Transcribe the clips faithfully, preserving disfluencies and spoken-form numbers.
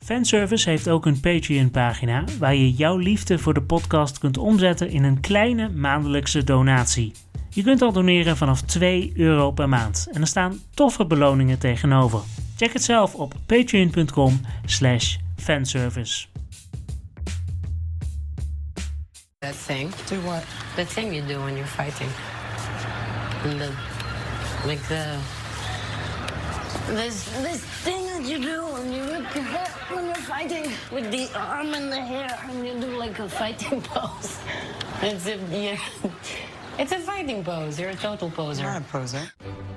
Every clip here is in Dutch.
Fanservice heeft ook een Patreon-pagina waar je jouw liefde voor de podcast kunt omzetten in een kleine maandelijkse donatie. Je kunt al doneren vanaf twee euro per maand en er staan toffe beloningen tegenover. Check het zelf op patreon.com slash fanservice. That thing. Do what? The thing you do when you're fighting. And the, like the... This this thing that you do when you rip your hair when you're fighting with the arm and the hair and you do like a fighting pose. It's a yeah, it's a fighting pose. You're a total poser. I'm not a poser.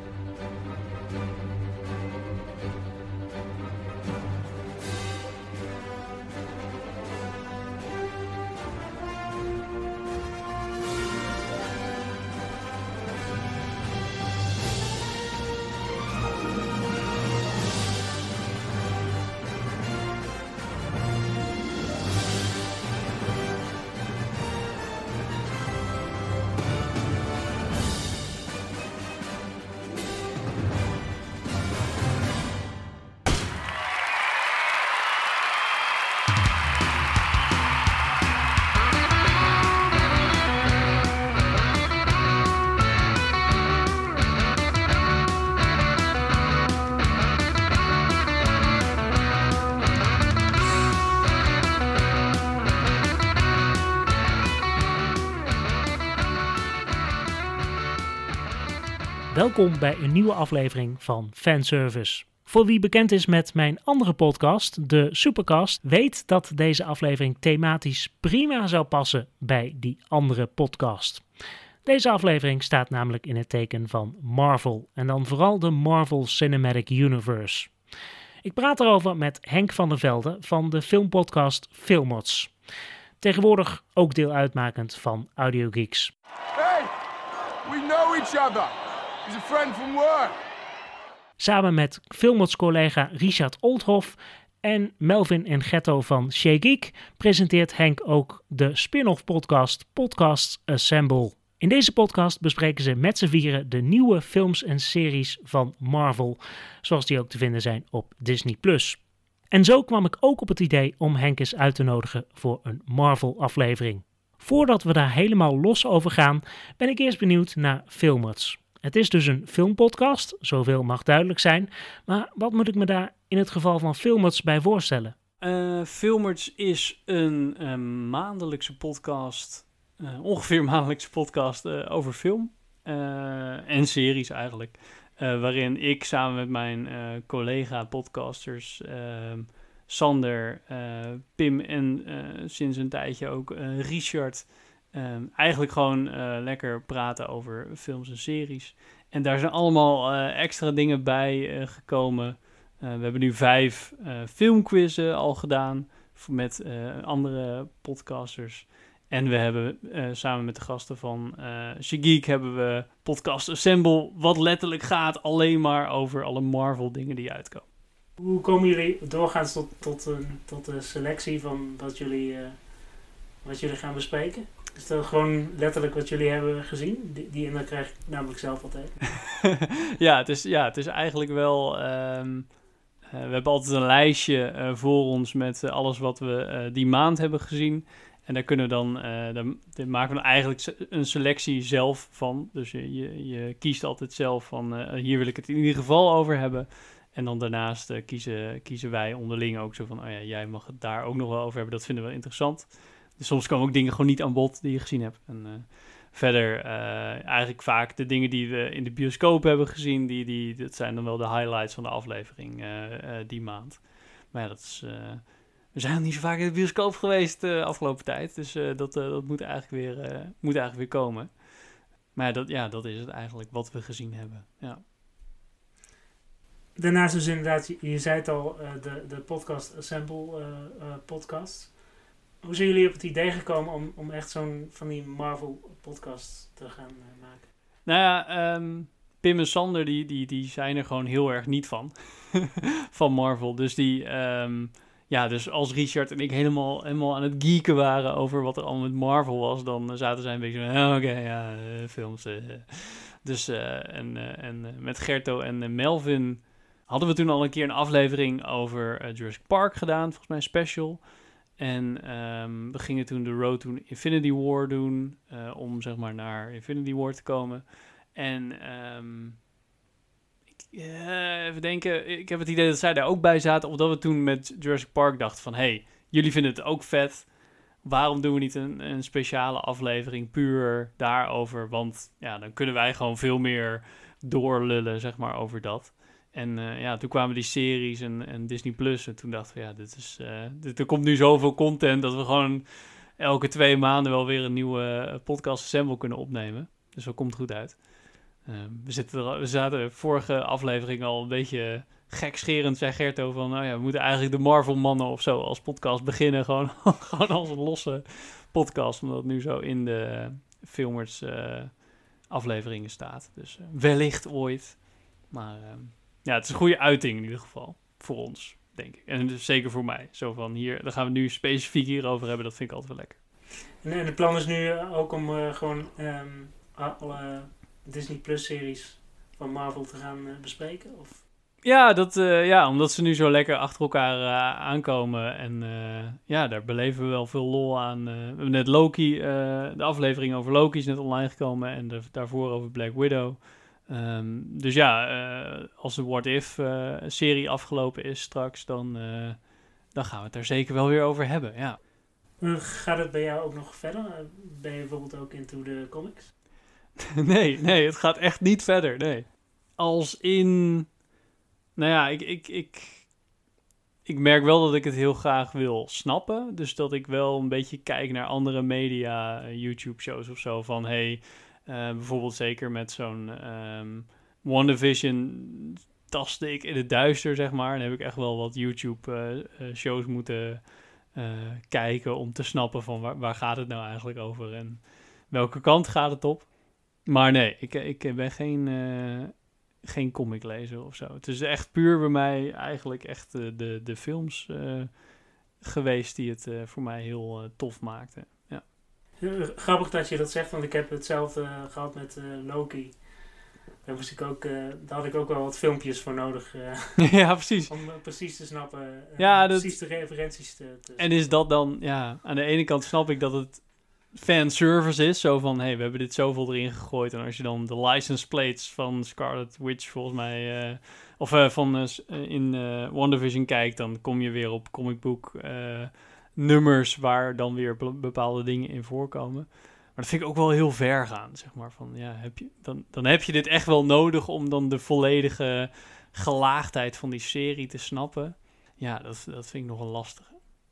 Welkom bij een nieuwe aflevering van Fanservice. Voor wie bekend is met mijn andere podcast, de Supercast, weet dat deze aflevering thematisch prima zou passen bij die andere podcast. Deze aflevering staat namelijk in het teken van Marvel en dan vooral de Marvel Cinematic Universe. Ik praat erover met Henk van der Velde van de filmpodcast Filmods. Tegenwoordig ook deel uitmakend van Audio Geeks. Hey, we know each other. He's a friend from work. Samen met Filmods-collega Richard Oldhoff en Melvin en Ghetto van Shea Geek presenteert Henk ook de spin-off podcast Podcasts Assemble. In deze podcast bespreken ze met z'n vieren de nieuwe films en series van Marvel, zoals die ook te vinden zijn op Disney plus. En zo kwam ik ook op het idee om Henk eens uit te nodigen voor een Marvel-aflevering. Voordat we daar helemaal los over gaan, ben ik eerst benieuwd naar Filmods. Het is dus een filmpodcast, zoveel mag duidelijk zijn, maar wat moet ik me daar in het geval van Filmods bij voorstellen? Uh, Filmods is een uh, maandelijkse podcast, uh, ongeveer een maandelijkse podcast uh, over film uh, en series eigenlijk. Uh, waarin ik samen met mijn uh, collega-podcasters uh, Sander, uh, Pim en uh, sinds een tijdje ook uh, Richard... Um, eigenlijk gewoon uh, lekker praten over films en series. En daar zijn allemaal uh, extra dingen bij uh, gekomen. Uh, we hebben nu vijf uh, filmquizzen al gedaan met uh, andere podcasters. En we hebben uh, samen met de gasten van uh, Shea Geek hebben we Podcast Assemble, wat letterlijk gaat alleen maar over alle Marvel dingen die uitkomen. Hoe komen jullie doorgaans tot, tot, uh, tot de selectie van wat jullie, uh, wat jullie gaan bespreken? Is dat gewoon letterlijk wat jullie hebben gezien? Die, die en dan krijg ik namelijk zelf altijd. ja, het is, ja, het is eigenlijk wel... Um, uh, we hebben altijd een lijstje uh, voor ons met uh, alles wat we uh, die maand hebben gezien. En daar kunnen we dan... Uh, dan, dan maken we dan eigenlijk een selectie zelf van. Dus je, je, je kiest altijd zelf van... Uh, hier wil ik het in ieder geval over hebben. En dan daarnaast uh, kiezen, kiezen wij onderling ook zo van... Oh ja, jij mag het daar ook nog wel over hebben. Dat vinden we wel interessant. Dus soms komen ook dingen gewoon niet aan bod die je gezien hebt. En uh, verder uh, eigenlijk vaak de dingen die we in de bioscoop hebben gezien... Die, die, dat zijn dan wel de highlights van de aflevering uh, uh, die maand. Maar ja, dat is, uh, we zijn nog niet zo vaak in de bioscoop geweest de uh, afgelopen tijd. Dus uh, dat, uh, dat moet, eigenlijk weer, uh, moet eigenlijk weer komen. Maar ja dat, ja, dat is het eigenlijk wat we gezien hebben. Ja. Daarnaast dus inderdaad, je, je zei het al, uh, de, de Podcast Assemble uh, uh, podcast... Hoe zijn jullie op het idee gekomen om, om echt zo'n van die Marvel-podcast te gaan uh, maken? Nou ja, um, Pim en Sander die, die, die zijn er gewoon heel erg niet van. van Marvel. Dus die, um, ja, dus als Richard en ik helemaal, helemaal aan het geeken waren over wat er allemaal met Marvel was, dan zaten zij een beetje van, oh, oké, okay, ja, uh, films. Uh. Dus, uh, en, uh, en uh, met Gerto en uh, Melvin hadden we toen al een keer een aflevering over uh, Jurassic Park gedaan, volgens mij een special. En um, we gingen toen de Road to Infinity War doen, uh, om zeg maar naar Infinity War te komen. En um, ik, uh, even denken, ik heb het idee dat zij daar ook bij zaten, omdat we toen met Jurassic Park dachten van, hey, jullie vinden het ook vet. Waarom doen we niet een, een speciale aflevering puur daarover? Want ja, dan kunnen wij gewoon veel meer doorlullen, zeg maar, over dat. En uh, ja, toen kwamen die series en, en Disney Plus. En toen dachten we, ja, dit is, uh, dit, er komt nu zoveel content dat we gewoon elke twee maanden wel weer een nieuwe podcast assemble kunnen opnemen. Dus dat komt goed uit. Uh, we, zitten er, we zaten vorige aflevering al een beetje gekscherend, zei Gerto, van nou ja, we moeten eigenlijk de Marvel-mannen of zo als podcast beginnen. Gewoon, gewoon als een losse podcast, omdat het nu zo in de Filmers uh, afleveringen staat. Dus uh, wellicht ooit. Maar uh, ja, het is een goede uiting in ieder geval. Voor ons, denk ik. En dus zeker voor mij. Zo van hier, daar gaan we nu specifiek hierover hebben. Dat vind ik altijd wel lekker. En de plan is nu ook om uh, gewoon um, alle Disney Plus series van Marvel te gaan uh, bespreken? Of? Ja, dat, uh, ja, omdat ze nu zo lekker achter elkaar uh, aankomen. En uh, ja, daar beleven we wel veel lol aan. Uh, we hebben net Loki, uh, de aflevering over Loki is net online gekomen. En de, daarvoor over Black Widow. Um, dus ja, uh, als de What If uh, serie afgelopen is straks, dan, uh, dan gaan we het er zeker wel weer over hebben, ja. Gaat het bij jou ook nog verder? Ben je bijvoorbeeld ook into de comics? nee, nee, het gaat echt niet verder, nee. Als in... Nou ja, ik, ik, ik, ik merk wel dat ik het heel graag wil snappen. Dus dat ik wel een beetje kijk naar andere media, YouTube-shows of zo. Van, hey, uh, bijvoorbeeld zeker met zo'n um, WandaVision tastte ik in het duister, zeg maar. En heb ik echt wel wat YouTube-shows uh, uh, moeten uh, kijken om te snappen van waar, waar gaat het nou eigenlijk over en welke kant gaat het op. Maar nee, ik, ik ben geen... Uh, geen comic lezen of zo. Het is echt puur bij mij eigenlijk echt uh, de, de films uh, geweest die het uh, voor mij heel uh, tof maakten. Ja. Grappig dat je dat zegt, want ik heb hetzelfde uh, gehad met uh, Loki. Daar, moest ik ook, uh, daar had ik ook wel wat filmpjes voor nodig. Uh, ja, precies. Om uh, precies te snappen, uh, ja, dat... precies de referenties te, te En is dat dan, ja, aan de ene kant snap ik dat het fanservice is, zo van, hey, we hebben dit zoveel erin gegooid. En als je dan de license plates van Scarlet Witch, volgens mij, uh, of uh, van uh, in uh, WandaVision kijkt, dan kom je weer op comicbook uh, nummers waar dan weer be- bepaalde dingen in voorkomen. Maar dat vind ik ook wel heel ver gaan, zeg maar. Van, ja, heb je, dan, dan heb je dit echt wel nodig om dan de volledige gelaagdheid van die serie te snappen. Ja, dat, dat vind ik nog een lastige.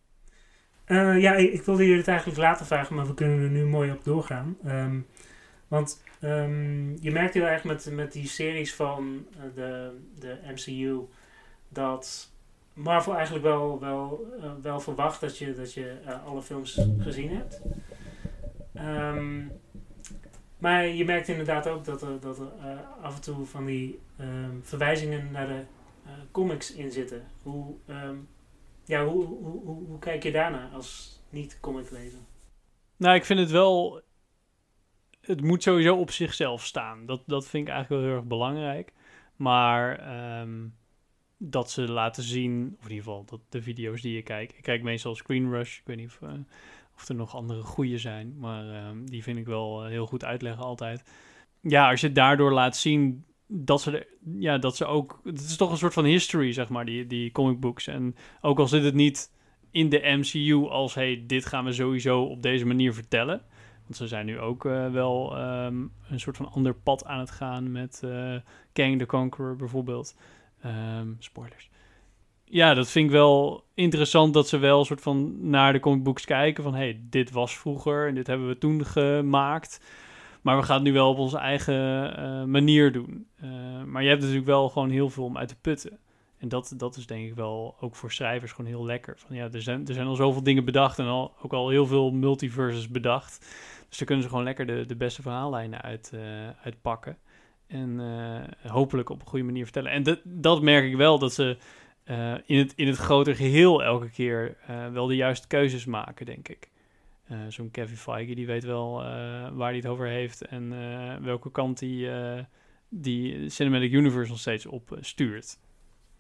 Uh, ja, ik, ik wilde jullie het eigenlijk later vragen, maar we kunnen er nu mooi op doorgaan. Um, want um, je merkt heel erg met, met die series van uh, de, de M C U dat Marvel eigenlijk wel, wel, uh, wel verwacht dat je, dat je uh, alle films gezien hebt. Um, maar je merkt inderdaad ook dat er, dat er uh, af en toe van die um, verwijzingen naar de uh, comics in zitten. Hoe... Um, Ja, hoe, hoe, hoe, hoe kijk je daarna als niet-comiclezer? Nou, ik vind het wel... Het moet sowieso op zichzelf staan. Dat, dat vind ik eigenlijk wel heel erg belangrijk. Maar um, dat ze laten zien... Of in ieder geval dat de video's die je kijkt... Ik kijk meestal Screen Rush. Ik weet niet of, uh, of er nog andere goede zijn. Maar um, die vind ik wel uh, heel goed uitleggen altijd. Ja, als je daardoor laat zien... Dat ze, er, ja, dat ze ook... Het is toch een soort van history, zeg maar, die, die comic books. En ook al zit het niet in de M C U als... hey, dit gaan we sowieso op deze manier vertellen. Want ze zijn nu ook uh, wel um, een soort van ander pad aan het gaan... met uh, Kang the Conqueror bijvoorbeeld. Um, spoilers. Ja, dat vind ik wel interessant dat ze wel een soort van naar de comic books kijken... van, hey, dit was vroeger en dit hebben we toen gemaakt... Maar we gaan het nu wel op onze eigen uh, manier doen. Uh, maar je hebt natuurlijk wel gewoon heel veel om uit te putten. En dat, dat is denk ik wel ook voor schrijvers gewoon heel lekker. Van, ja, er, zijn, er zijn al zoveel dingen bedacht en al, ook al heel veel multiverses bedacht. Dus daar kunnen ze gewoon lekker de, de beste verhaallijnen uit, uh, uitpakken. En uh, hopelijk op een goede manier vertellen. En dat, dat merk ik wel, dat ze uh, in, het, in het grotere geheel elke keer uh, wel de juiste keuzes maken, denk ik. Uh, zo'n Kevin Feige, die weet wel uh, waar hij het over heeft en uh, welke kant hij uh, die Cinematic Universe nog steeds op uh, stuurt.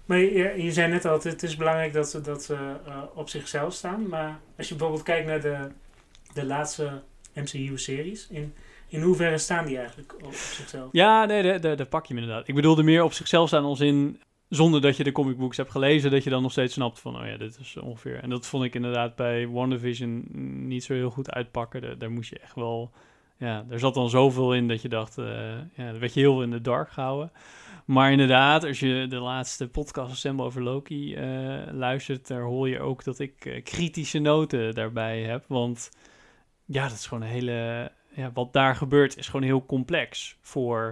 Maar je, je zei net al, het is belangrijk dat ze, dat ze uh, op zichzelf staan. Maar als je bijvoorbeeld kijkt naar de, de laatste M C U-series, in, in hoeverre staan die eigenlijk op, op zichzelf? Ja, nee, daar pak je hem inderdaad. Ik bedoelde meer op zichzelf staan als in, zonder dat je de comicbooks hebt gelezen, dat je dan nog steeds snapt van, oh ja, dit is ongeveer. En dat vond ik inderdaad bij WandaVision niet zo heel goed uitpakken. Daar, daar moest je echt wel, ja, er zat dan zoveel in dat je dacht, uh, ja, daar werd je heel in de dark gehouden. Maar inderdaad, als je de laatste podcast Assemble over Loki uh, luistert, daar hoor je ook dat ik uh, kritische noten daarbij heb. Want ja, dat is gewoon een hele, ja, wat daar gebeurt is gewoon heel complex voor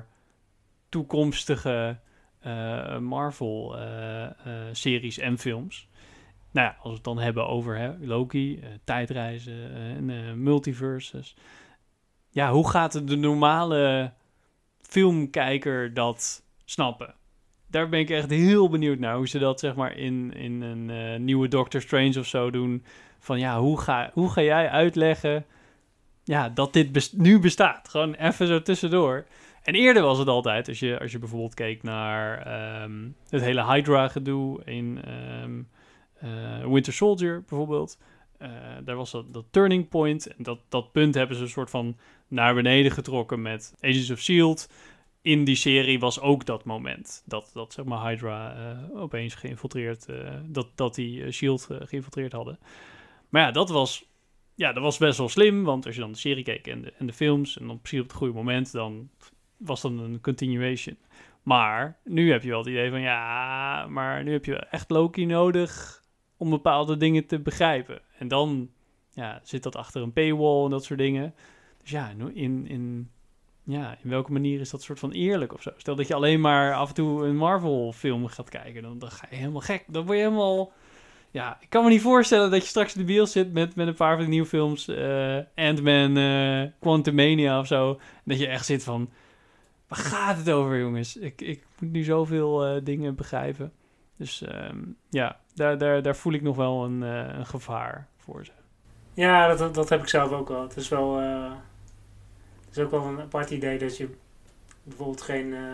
toekomstige uh, Marvel-series uh, uh, en films. Nou ja, als we het dan hebben over hè, Loki, uh, tijdreizen uh, en uh, multiverses. Ja, hoe gaat de normale filmkijker dat snappen? Daar ben ik echt heel benieuwd naar. Hoe ze dat zeg maar in, in een uh, nieuwe Doctor Strange of zo doen. Van ja, hoe ga, hoe ga jij uitleggen ja, dat dit best- nu bestaat? Gewoon even zo tussendoor. En eerder was het altijd, als je, als je bijvoorbeeld keek naar um, het hele Hydra-gedoe in um, uh, Winter Soldier bijvoorbeeld. Uh, daar was dat, dat turning point. En dat, dat punt hebben ze een soort van naar beneden getrokken met Agents of S H I E L D. In die serie was ook dat moment. Dat, dat zeg maar Hydra uh, opeens geïnfiltreerd... Uh, dat, dat die uh, S H I E L D uh, geïnfiltreerd hadden. Maar ja, dat was, ja, dat was best wel slim. Want als je dan de serie keek en de, en de films... en dan precies op het goede moment... dan was dan een continuation. Maar nu heb je wel het idee van... ja, maar nu heb je echt Loki nodig... om bepaalde dingen te begrijpen. En dan ja, zit dat achter een paywall en dat soort dingen. Dus ja, in... in Ja, in welke manier is dat soort van eerlijk of zo? Stel dat je alleen maar af en toe een Marvel-film gaat kijken, dan, dan ga je helemaal gek. Dan word je helemaal... Ja, ik kan me niet voorstellen dat je straks in de bios zit met, met een paar van die nieuwe films. Uh, Ant-Man, uh, Quantumania of zo. Dat je echt zit van... Waar gaat het over, jongens? Ik, ik moet nu zoveel uh, dingen begrijpen. Dus um, ja, daar, daar, daar voel ik nog wel een, uh, een gevaar voor ze. Ja, dat, dat heb ik zelf ook wel. Het is wel... Uh... Het is ook wel een apart idee dat je bijvoorbeeld geen... Uh,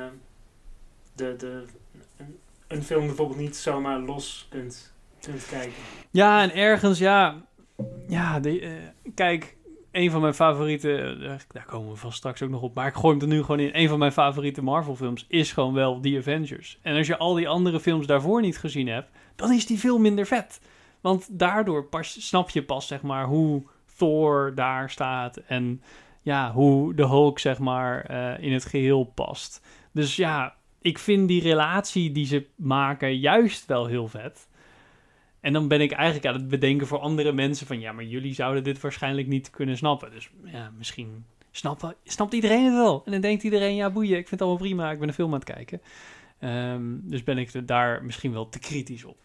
de, de, een, een film bijvoorbeeld niet zomaar los kunt, kunt kijken. Ja, en ergens, ja... Ja, de, uh, kijk, een van mijn favoriete... Uh, daar komen we van straks ook nog op. Maar ik gooi hem er nu gewoon in. Een van mijn favoriete Marvel films is gewoon wel The Avengers. En als je al die andere films daarvoor niet gezien hebt... dan is die veel minder vet. Want daardoor pas, snap je pas, zeg maar, hoe Thor daar staat... en ja, hoe de Hulk, zeg maar, uh, in het geheel past. Dus ja, ik vind die relatie die ze maken juist wel heel vet. En dan ben ik eigenlijk aan het bedenken voor andere mensen van... ja, maar jullie zouden dit waarschijnlijk niet kunnen snappen. Dus ja, misschien snapt, snapt iedereen het wel. En dan denkt iedereen, ja, boeien, ik vind het allemaal prima. Ik ben een film aan het kijken. Um, dus ben ik er daar misschien wel te kritisch op.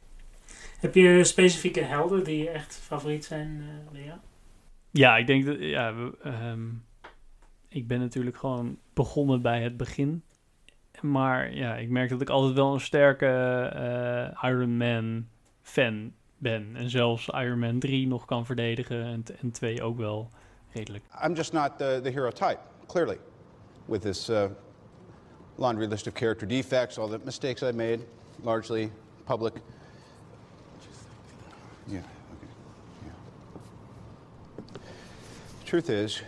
Heb je specifieke helden die echt favoriet zijn, uh, Lea? Ja, ik denk dat... Ja, we, um, ik ben natuurlijk gewoon begonnen bij het begin. Maar ja, ik merk dat ik altijd wel een sterke uh, Iron Man fan ben. En zelfs Iron Man drie nog kan verdedigen. En, en twee ook wel redelijk. I'm just not the, the hero type, clearly. With this uh, laundry list of character defects, all the mistakes I made, largely public. Yeah. Truth is,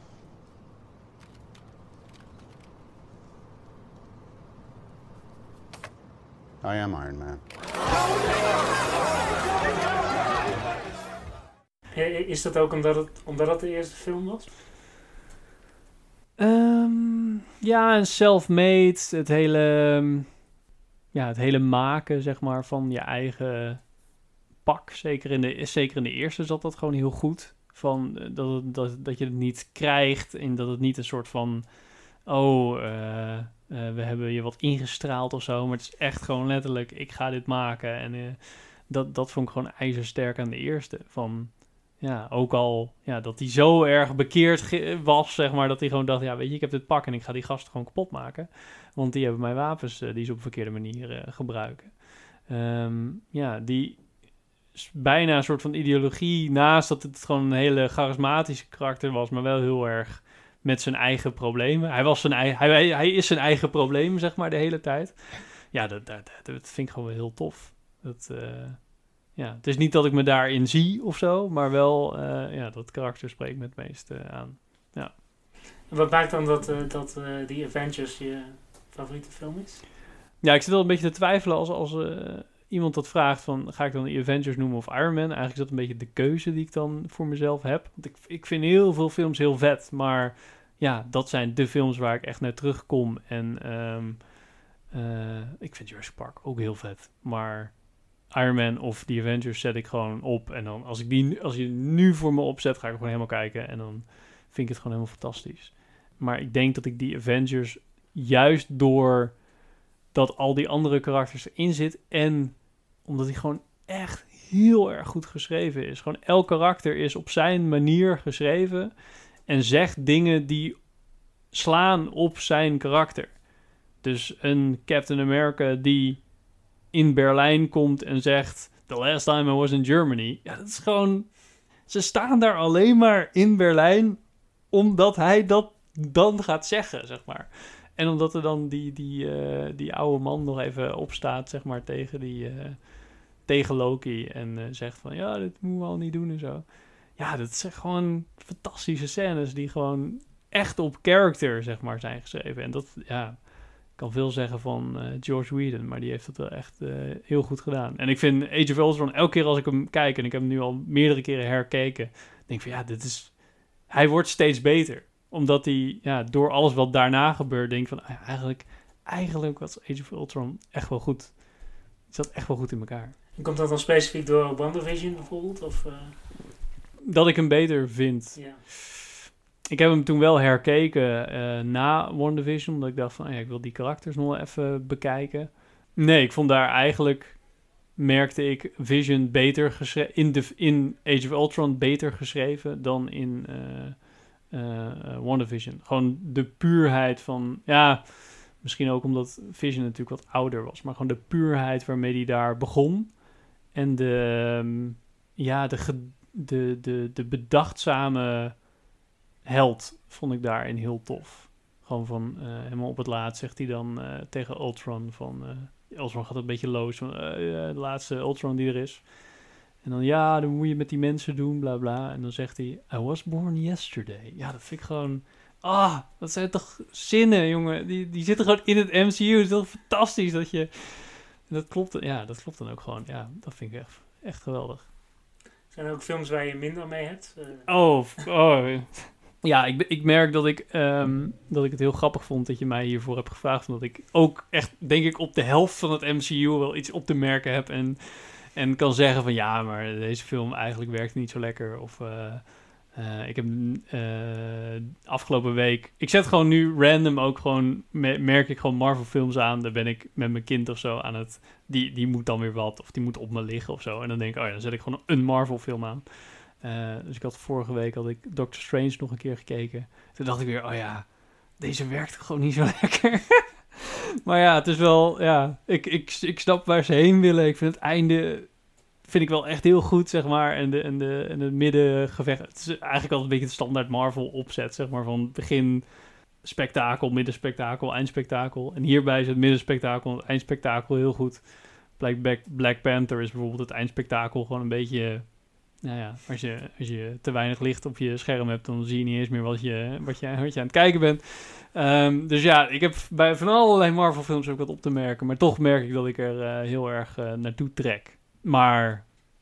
I am Iron Man. Is dat ook omdat het, omdat het de eerste film was? Um, ja, en self-made, het hele, ja, het hele maken, zeg maar, van je eigen pak. Zeker in de, zeker in de eerste zat dat gewoon heel goed. Van dat, het, dat, dat je het niet krijgt en dat het niet een soort van... oh, uh, uh, we hebben je wat ingestraald of zo. Maar het is echt gewoon letterlijk, ik ga dit maken. En uh, dat, dat vond ik gewoon ijzersterk aan de eerste. Van, ja, ook al ja, dat hij zo erg bekeerd ge- was, zeg maar... dat hij gewoon dacht, ja, weet je, ik heb dit pak en ik ga die gasten gewoon kapot maken. Want die hebben mijn wapens uh, die ze op een verkeerde manier uh, gebruiken. Um, ja, die... bijna een soort van ideologie, naast dat het gewoon een hele charismatische karakter was, maar wel heel erg met zijn eigen problemen. Hij, was zijn eigen, hij, hij is zijn eigen probleem, zeg maar, de hele tijd. ja, dat, dat, dat vind ik gewoon wel heel tof. Dat, uh, ja, het is niet dat ik me daarin zie of zo, maar wel, uh, ja, dat karakter spreekt me het meest uh, aan. Ja. En wat maakt dan dat, uh, dat uh, The Avengers je favoriete film is? Ja, ik zit wel een beetje te twijfelen als, als uh, iemand dat vraagt van, ga ik dan The Avengers noemen of Iron Man? Eigenlijk is dat een beetje de keuze die ik dan voor mezelf heb. Want ik, ik vind heel veel films heel vet, maar ja, dat zijn de films waar ik echt naar terugkom. En um, uh, ik vind Jurassic Park ook heel vet, maar Iron Man of The Avengers zet ik gewoon op. En dan als ik die, als je nu voor me opzet, ga ik gewoon helemaal kijken. En dan vind ik het gewoon helemaal fantastisch. Maar ik denk dat ik die Avengers juist door dat al die andere karakters erin zit en omdat hij gewoon echt heel erg goed geschreven is. Gewoon elk karakter is op zijn manier geschreven en zegt dingen die slaan op zijn karakter. Dus een Captain America die in Berlijn komt en zegt, the last time I was in Germany. Ja, dat is gewoon, ze staan daar alleen maar in Berlijn omdat hij dat dan gaat zeggen, zeg maar. En omdat er dan die, die, uh, die oude man nog even opstaat, zeg maar, tegen, die, uh, tegen Loki. En uh, zegt van, ja, dit moeten we al niet doen en zo. Ja, dat zijn gewoon fantastische scènes die gewoon echt op character, zeg maar, zijn geschreven. En dat, ja, ik kan veel zeggen van uh, George Whedon, maar die heeft het wel echt uh, heel goed gedaan. En ik vind Age of Ultron, elke keer als ik hem kijk, en ik heb hem nu al meerdere keren herkeken, denk ik van, ja, dit is, hij wordt steeds beter. Omdat hij, ja, door alles wat daarna gebeurt, denk van, eigenlijk, eigenlijk was Age of Ultron echt wel goed. Het zat echt wel goed in elkaar. En komt dat dan specifiek door WandaVision bijvoorbeeld? Of, uh... Dat ik hem beter vind. Ja. Ik heb hem toen wel herkeken uh, na WandaVision, omdat ik dacht van, oh ja, ik wil die karakters nog wel even bekijken. Nee, ik vond daar eigenlijk, merkte ik Vision beter geschreven, in, de, in Age of Ultron beter geschreven dan in uh, uh, uh, WandaVision. Gewoon de puurheid van, ja, misschien ook omdat Vision natuurlijk wat ouder was, maar gewoon de puurheid waarmee hij daar begon. En de, um, ja, de, ge, de, de, de bedachtzame held vond ik daarin heel tof. Gewoon van, uh, helemaal op het laatst zegt hij dan uh, tegen Ultron van, uh, Ultron gaat een beetje los van, uh, uh, de laatste Ultron die er is. En dan, ja, dan moet je met die mensen doen, bla bla. En dan zegt hij, I was born yesterday. Ja, dat vind ik gewoon, ah, dat zijn toch zinnen, jongen. Die, die zitten gewoon in het M C U. Het is toch fantastisch dat je, dat klopt, ja, dat klopt dan ook gewoon. Ja, dat vind ik echt, echt geweldig. Zijn er ook films waar je minder mee hebt? Uh... Oh, oh. Ja, ik, ik merk dat ik, um, dat ik het heel grappig vond dat je mij hiervoor hebt gevraagd. Omdat ik ook echt, denk ik, op de helft van het M C U wel iets op te merken heb. En, en kan zeggen van, ja, maar deze film eigenlijk werkt niet zo lekker. Of uh, uh, ik heb uh, afgelopen week... Ik zet gewoon nu random ook gewoon, me, merk ik gewoon Marvel films aan. Daar ben ik met mijn kind of zo aan het... Die, die moet dan weer wat, of die moet op me liggen of zo. En dan denk ik, oh ja, dan zet ik gewoon een Marvel film aan. Uh, dus ik had vorige week had ik Doctor Strange nog een keer gekeken. Toen dacht ik weer, oh ja, deze werkt gewoon niet zo lekker. Maar ja, het is wel, ja, ik, ik, ik snap waar ze heen willen. Ik vind het einde, vind ik wel echt heel goed, zeg maar. En de, en de, en het middengevecht, het is eigenlijk altijd een beetje de standaard Marvel opzet, zeg maar. Van begin spektakel, middenspektakel, eindspektakel. En hierbij is het middenspektakel en het eindspektakel heel goed. Black, Black Panther is bijvoorbeeld het eindspektakel gewoon een beetje... Nou ja, als je, als je te weinig licht op je scherm hebt, dan zie je niet eens meer wat je, wat je, wat je aan het kijken bent. Um, dus ja, ik heb bij van allerlei Marvel films ook wat op te merken. Maar toch merk ik dat ik er uh, heel erg uh, naartoe trek. Maar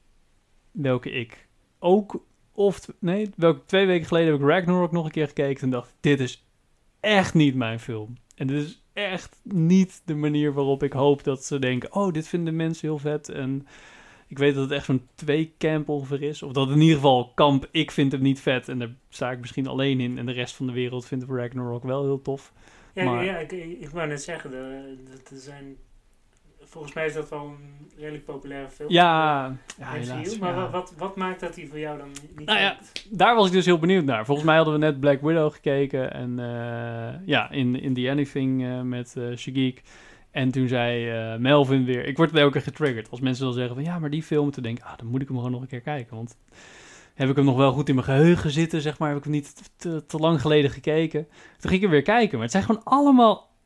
welke ik ook, of nee, welke twee weken geleden heb ik Ragnarok nog een keer gekeken en dacht, dit is echt niet mijn film. En dit is echt niet de manier waarop ik hoop dat ze denken, oh, dit vinden mensen heel vet en... Ik weet dat het echt zo'n twee camp ongeveer is. Of dat in ieder geval kamp, ik vind hem niet vet. En daar sta ik misschien alleen in. En de rest van de wereld vindt Ragnarok wel heel tof. Ja, maar... ja ik, ik wou net zeggen. Dat er zijn... Volgens mij is dat wel een redelijk populaire film. Ja, ja helaas. Maar ja. Wat, wat maakt dat die voor jou dan niet nou ja, daar was ik dus heel benieuwd naar. Volgens mij hadden we net Black Widow gekeken. En uh, ja, in, in The Anything uh, met uh, Shagiq. En toen zei uh, Melvin weer... Ik word elke keer getriggerd. Als mensen dan zeggen van... Ja, maar die film... Toen denk ik... Ah, dan moet ik hem gewoon nog een keer kijken. Want heb ik hem nog wel goed in mijn geheugen zitten, zeg maar. Heb ik hem niet te, te lang geleden gekeken. Toen ging ik hem weer kijken. Maar het zijn gewoon allemaal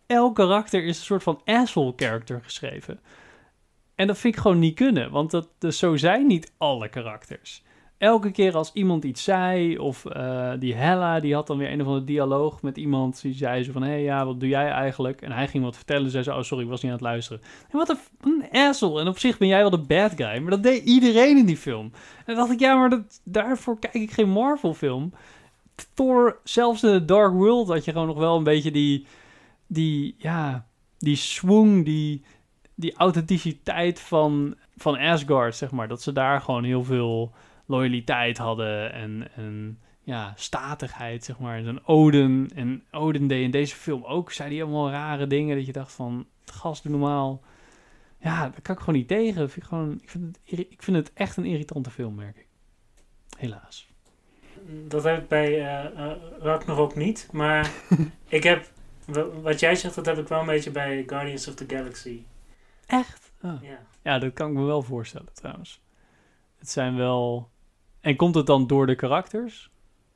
elk karakter is een soort van asshole character geschreven. En dat vind ik gewoon niet kunnen, want dat, dus zo zijn niet alle karakters. Elke keer als iemand iets zei, of uh, die Hella, die had dan weer een of andere dialoog met iemand. Die zei zo van, hé, hey, ja, wat doe jij eigenlijk? En hij ging wat vertellen, zei ze, oh, sorry, ik was niet aan het luisteren. En wat een, een asshole. En op zich ben jij wel de bad guy, maar dat deed iedereen in die film. En dan dacht ik, ja, maar dat, daarvoor kijk ik geen Marvel-film. Thor, zelfs in The Dark World, had je gewoon nog wel een beetje die, die, ja, die swing, die, die authenticiteit van, van Asgard, zeg maar. Dat ze daar gewoon heel veel loyaliteit hadden en, en ja, statigheid, zeg maar. Zo'n Odin. En Odin deed in deze film ook, zei die allemaal rare dingen dat je dacht van, gast, doe normaal. Ja, daar kan ik gewoon niet tegen. Ik vind, gewoon, ik vind, het, ik vind het echt een irritante film, merk ik. Helaas. Dat heb ik bij uh, uh, Ragnarok niet, maar ik heb, w- wat jij zegt, dat heb ik wel een beetje bij Guardians of the Galaxy. Echt? Oh. Ja. Ja, dat kan ik me wel voorstellen trouwens. Het zijn wel... En komt het dan door de karakters?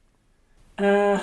Uh,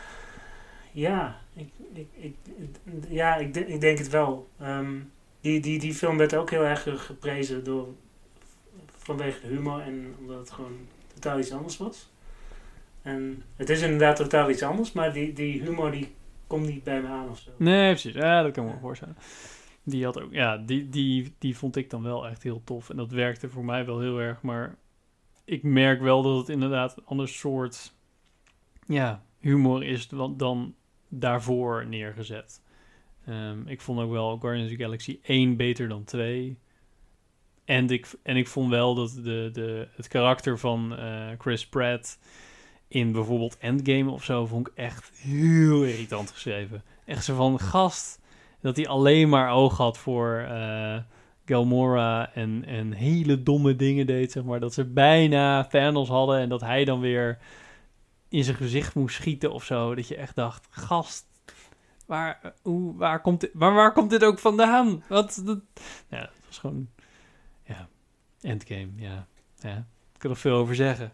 ja, ik, ik, ik, ja ik, de, ik denk het wel. Um, die, die, die film werd ook heel erg geprezen door, vanwege de humor en omdat het gewoon totaal iets anders was. En het is inderdaad totaal iets anders, maar die, die humor die komt niet bij me aan of zo. Nee, precies. Ja, dat kan ik me wel voorstellen. Die had ook, ja, die, die, die vond ik dan wel echt heel tof. En dat werkte voor mij wel heel erg, maar ik merk wel dat het inderdaad een ander soort, ja, humor is dan, dan daarvoor neergezet. Um, ik vond ook wel Guardians of the Galaxy één beter dan twee. En ik, en ik vond wel dat de, de, het karakter van uh, Chris Pratt in bijvoorbeeld Endgame of zo, vond ik echt heel irritant geschreven. Echt zo van, gast, dat hij alleen maar oog had voor uh, Gamora en, en hele domme dingen deed, zeg maar. Dat ze bijna Thanos hadden en dat hij dan weer in zijn gezicht moest schieten of zo. Dat je echt dacht, gast, waar, hoe, waar, komt, dit, waar, waar komt dit ook vandaan? Wat, dat, ja, dat was gewoon, ja, Endgame, ja. ja. Ik kan er veel over zeggen.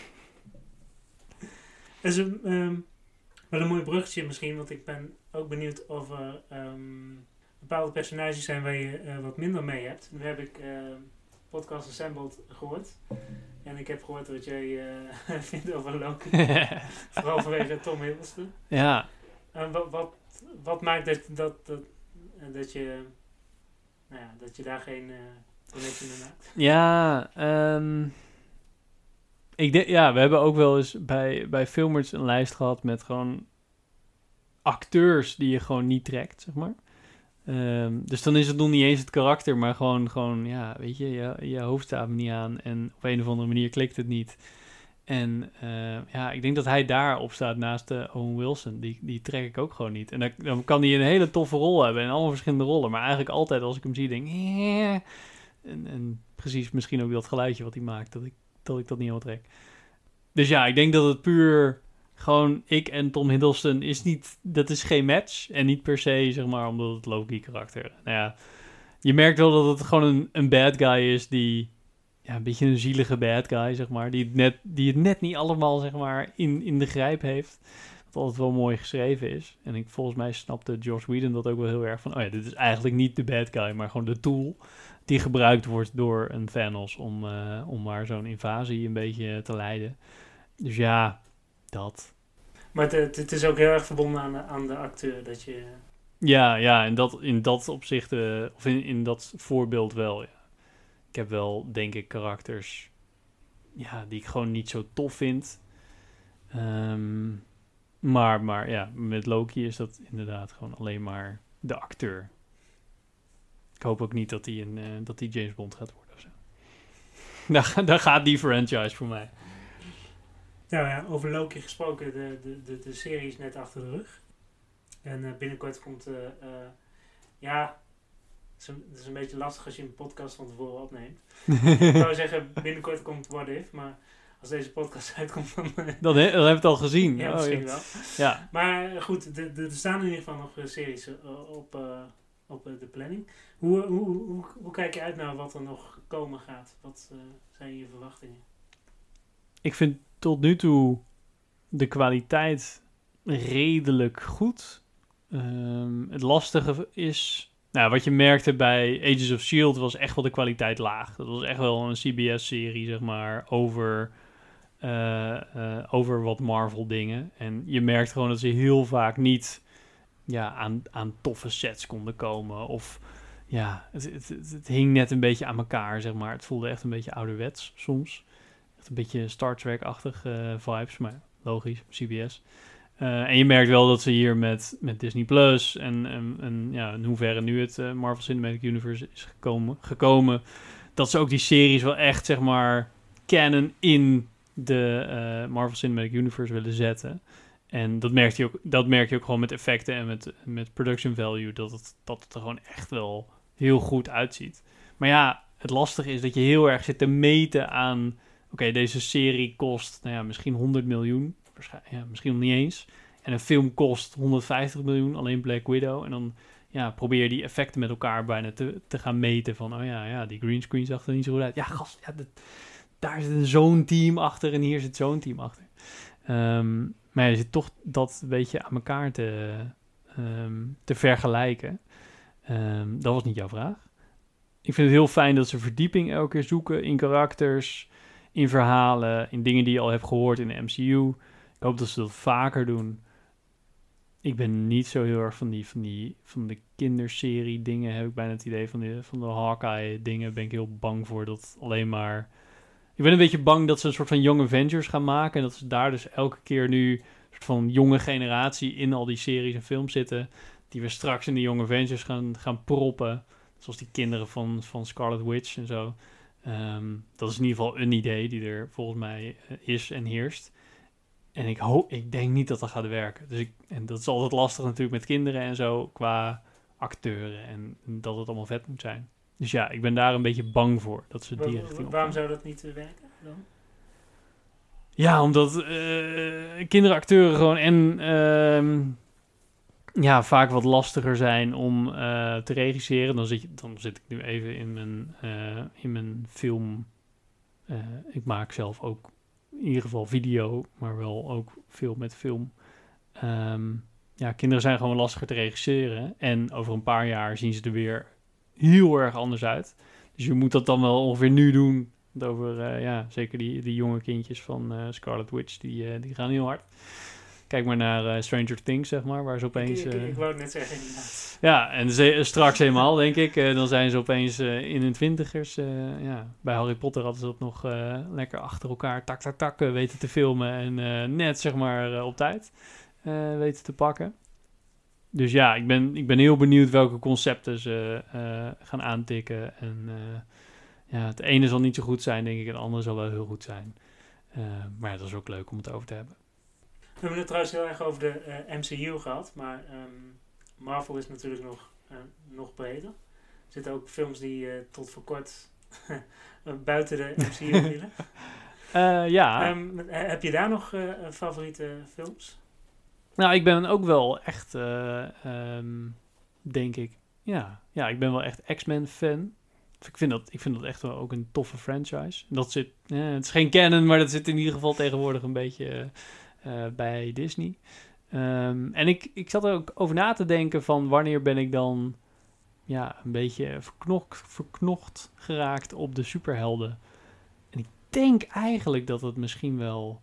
Dat is een, um, wel een mooi bruggetje misschien, want ik ben ook benieuwd of er um, bepaalde personages zijn waar je uh, wat minder mee hebt. Nu heb ik uh, Podcast Assembled gehoord. En ik heb gehoord wat jij uh, vindt over Loki. Vooral vanwege Tom Hiddleston. Ja. Uh, wat, wat, wat maakt dat, dat, dat, dat, je, nou ja, dat je daar geen uh, connectie mee maakt? Ja, um, ik denk, ja, we hebben ook wel eens bij, bij filmers een lijst gehad met gewoon acteurs die je gewoon niet trekt, zeg maar. Um, dus dan is het nog niet eens het karakter, maar gewoon, gewoon ja, weet je, je, je hoofd staat me niet aan en op een of andere manier klikt het niet. En uh, ja, ik denk dat hij daarop staat naast uh, Owen Wilson. Die, die trek ik ook gewoon niet. En dan, dan kan hij een hele toffe rol hebben en allemaal verschillende rollen. Maar eigenlijk altijd als ik hem zie, denk ik... Eh, en, en precies misschien ook dat geluidje wat hij maakt, dat ik dat, ik dat niet helemaal trek. Dus ja, ik denk dat het puur... Gewoon, ik en Tom Hiddleston is niet... Dat is geen match. En niet per se, zeg maar, omdat het Loki-karakter... Nou ja, je merkt wel dat het gewoon een, een bad guy is die... Ja, een beetje een zielige bad guy, zeg maar. Die het net, die het net niet allemaal, zeg maar, in, in de grijp heeft. Wat altijd wel mooi geschreven is. En ik, volgens mij snapte Joss Whedon dat ook wel heel erg van... Oh ja, dit is eigenlijk niet de bad guy, maar gewoon de tool... die gebruikt wordt door een Thanos om, uh, om maar zo'n invasie een beetje te leiden. Dus ja... Dat. Maar het, het is ook heel erg verbonden aan de, aan de acteur, dat je... Ja, ja, en dat, in dat opzicht, uh, of in, in dat voorbeeld wel, ja. Ik heb wel, denk ik, karakters, ja, die ik gewoon niet zo tof vind. Um, maar, maar ja, met Loki is dat inderdaad gewoon alleen maar de acteur. Ik hoop ook niet dat hij een, uh, dat hij James Bond gaat worden of zo. daar, daar gaat die franchise voor mij. Nou ja, over Loki gesproken, de, de, de, de serie is net achter de rug. En uh, binnenkort komt, uh, uh, ja, het is, een, het is een beetje lastig als je een podcast van tevoren opneemt. Ik zou zeggen, binnenkort komt What If, maar als deze podcast uitkomt, dan... Uh, dan, he, dan heb je het al gezien. Ja, oh, misschien ja. wel. Ja. Maar uh, goed, er staan in ieder geval nog uh, series uh, op, uh, op uh, de planning. Hoe, hoe, hoe, hoe, hoe kijk je uit naar wat er nog komen gaat? Wat uh, zijn je verwachtingen? Ik vind tot nu toe de kwaliteit redelijk goed. Um, het lastige is... Nou, wat je merkte bij Agents of S H I E L D was echt wel de kwaliteit laag. Dat was echt wel een C B S-serie, zeg maar, over, uh, uh, over wat Marvel-dingen. En je merkt gewoon dat ze heel vaak niet ja, aan, aan toffe sets konden komen. Of ja, het, het, het, het hing net een beetje aan elkaar, zeg maar. Het voelde echt een beetje ouderwets soms. Echt een beetje Star Trek-achtig uh, vibes, maar logisch, C B S. Uh, en je merkt wel dat ze hier met, met Disney Plus en, en, en ja, in hoeverre nu het uh, Marvel Cinematic Universe is gekomen, gekomen, dat ze ook die series wel echt, zeg maar, canon in de uh, Marvel Cinematic Universe willen zetten. En dat merk je ook, dat merk je ook gewoon met effecten en met, met production value, dat het, dat het er gewoon echt wel heel goed uitziet. Maar ja, het lastige is dat je heel erg zit te meten aan, oké, okay, deze serie kost, nou ja, misschien honderd miljoen. Ja, misschien nog niet eens. En een film kost honderdvijftig miljoen, alleen Black Widow. En dan ja, probeer je die effecten met elkaar bijna te, te gaan meten. Van, oh ja, ja, die greenscreen zag er niet zo goed uit. Ja, gast, ja, dat, daar zit zo'n team achter en hier zit zo'n team achter. Um, maar je zit toch dat een beetje aan elkaar te, um, te vergelijken. Um, dat was niet jouw vraag. Ik vind het heel fijn dat ze verdieping elke keer zoeken in karakters, in verhalen, in dingen die je al hebt gehoord in de M C U. Ik hoop dat ze dat vaker doen. Ik ben niet zo heel erg van die, van die van de kinderserie dingen, heb ik bijna het idee. Van de, van de Hawkeye dingen ben ik heel bang voor. Dat alleen maar... Ik ben een beetje bang dat ze een soort van Young Avengers gaan maken. En dat ze daar dus elke keer nu een soort van jonge generatie in al die series en films zitten. Die we straks in de Young Avengers gaan, gaan proppen. Zoals die kinderen van, van Scarlet Witch en zo. Um, dat is in ieder geval een idee die er volgens mij uh, is en heerst. En ik hoop, ik denk niet dat dat gaat werken. Dus ik, en dat is altijd lastig natuurlijk met kinderen en zo, qua acteuren. En, en dat het allemaal vet moet zijn. Dus ja, ik ben daar een beetje bang voor, dat ze die Wa- richting op Waarom gaan. zou dat niet uh, werken dan? Ja, omdat uh, kinderacteuren gewoon en uh, ja, vaak wat lastiger zijn om uh, te regisseren. Dan zit, je, dan zit ik nu even in mijn, uh, in mijn film. Uh, ik maak zelf ook in ieder geval video, maar wel ook veel met film. Um, ja, kinderen zijn gewoon lastiger te regisseren. En over een paar jaar zien ze er weer heel erg anders uit. Dus je moet dat dan wel ongeveer nu doen. Want over, uh, ja, zeker die, die jonge kindjes van uh, Scarlet Witch, die, uh, die gaan heel hard. Kijk maar naar uh, Stranger Things, zeg maar, waar ze opeens... Ik, ik, Uh, ik wou het net zeggen, inderdaad. ja, en ze, straks helemaal, denk ik. Uh, dan zijn ze opeens uh, in hun twintigers. Uh, ja. Bij Harry Potter hadden ze dat nog uh, lekker achter elkaar tak, tak, tak uh, weten te filmen. En uh, net, zeg maar, uh, op tijd uh, weten te pakken. Dus ja, ik ben, ik ben heel benieuwd welke concepten ze uh, gaan aantikken. En uh, ja, het ene zal niet zo goed zijn, denk ik. En het andere zal wel heel goed zijn. Uh, maar ja, dat is ook leuk om het over te hebben. We hebben het trouwens heel erg over de uh, M C U gehad, maar um, Marvel is natuurlijk nog, uh, nog breder. Er zitten ook films die uh, tot voor kort buiten de M C U vielen. uh, ja. Um, heb je daar nog uh, favoriete films? Nou, ik ben ook wel echt, uh, um, denk ik, ja, ja, ik ben wel echt X-Men fan. Ik vind dat, ik vind dat echt wel ook een toffe franchise. Dat zit, eh, het is geen canon, maar dat zit in ieder geval tegenwoordig een beetje... Uh, Uh, bij Disney. Um, en ik, ik zat er ook over na te denken van wanneer ben ik dan ja, een beetje verknocht, verknocht geraakt op de superhelden. En ik denk eigenlijk dat het misschien wel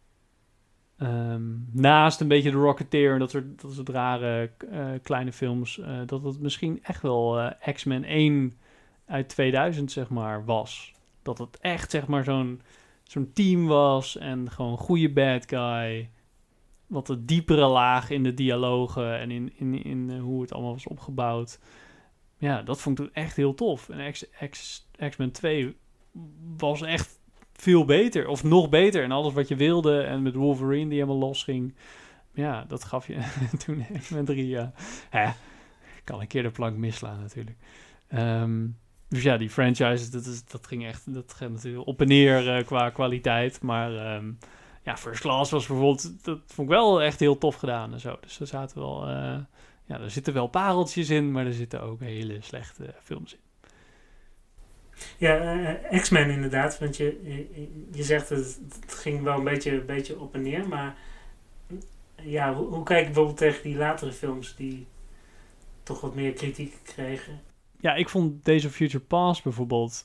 um, naast een beetje de Rocketeer en dat soort, dat soort rare uh, kleine films, uh, dat het misschien echt wel uh, X-Men één uit tweeduizend zeg maar was. Dat het echt zeg maar zo'n zo'n team was en gewoon een goede bad guy. Wat een diepere laag in de dialogen en in, in, in uh, hoe het allemaal was opgebouwd. Ja, dat vond ik toen echt heel tof. En X, X, X-Men twee was echt veel beter. Of nog beter. En alles wat je wilde. En met Wolverine die helemaal losging. Ja, dat gaf je toen X-Men drie. Ja. Hè, kan een keer de plank misslaan natuurlijk. Um, Dus ja, die franchise, dat, is, dat ging echt dat ging natuurlijk op en neer uh, qua kwaliteit. Maar um, ja, First Class was bijvoorbeeld, dat vond ik wel echt heel tof gedaan en zo. Dus er zaten wel, uh, ja, er zitten wel pareltjes in, maar er zitten ook hele slechte films in. Ja, uh, X-Men inderdaad, want je, je, je zegt het, het ging wel een beetje, een beetje op en neer, maar Ja, hoe, hoe kijk je bijvoorbeeld tegen die latere films die toch wat meer kritiek kregen? Ja, ik vond Days of Future Past bijvoorbeeld...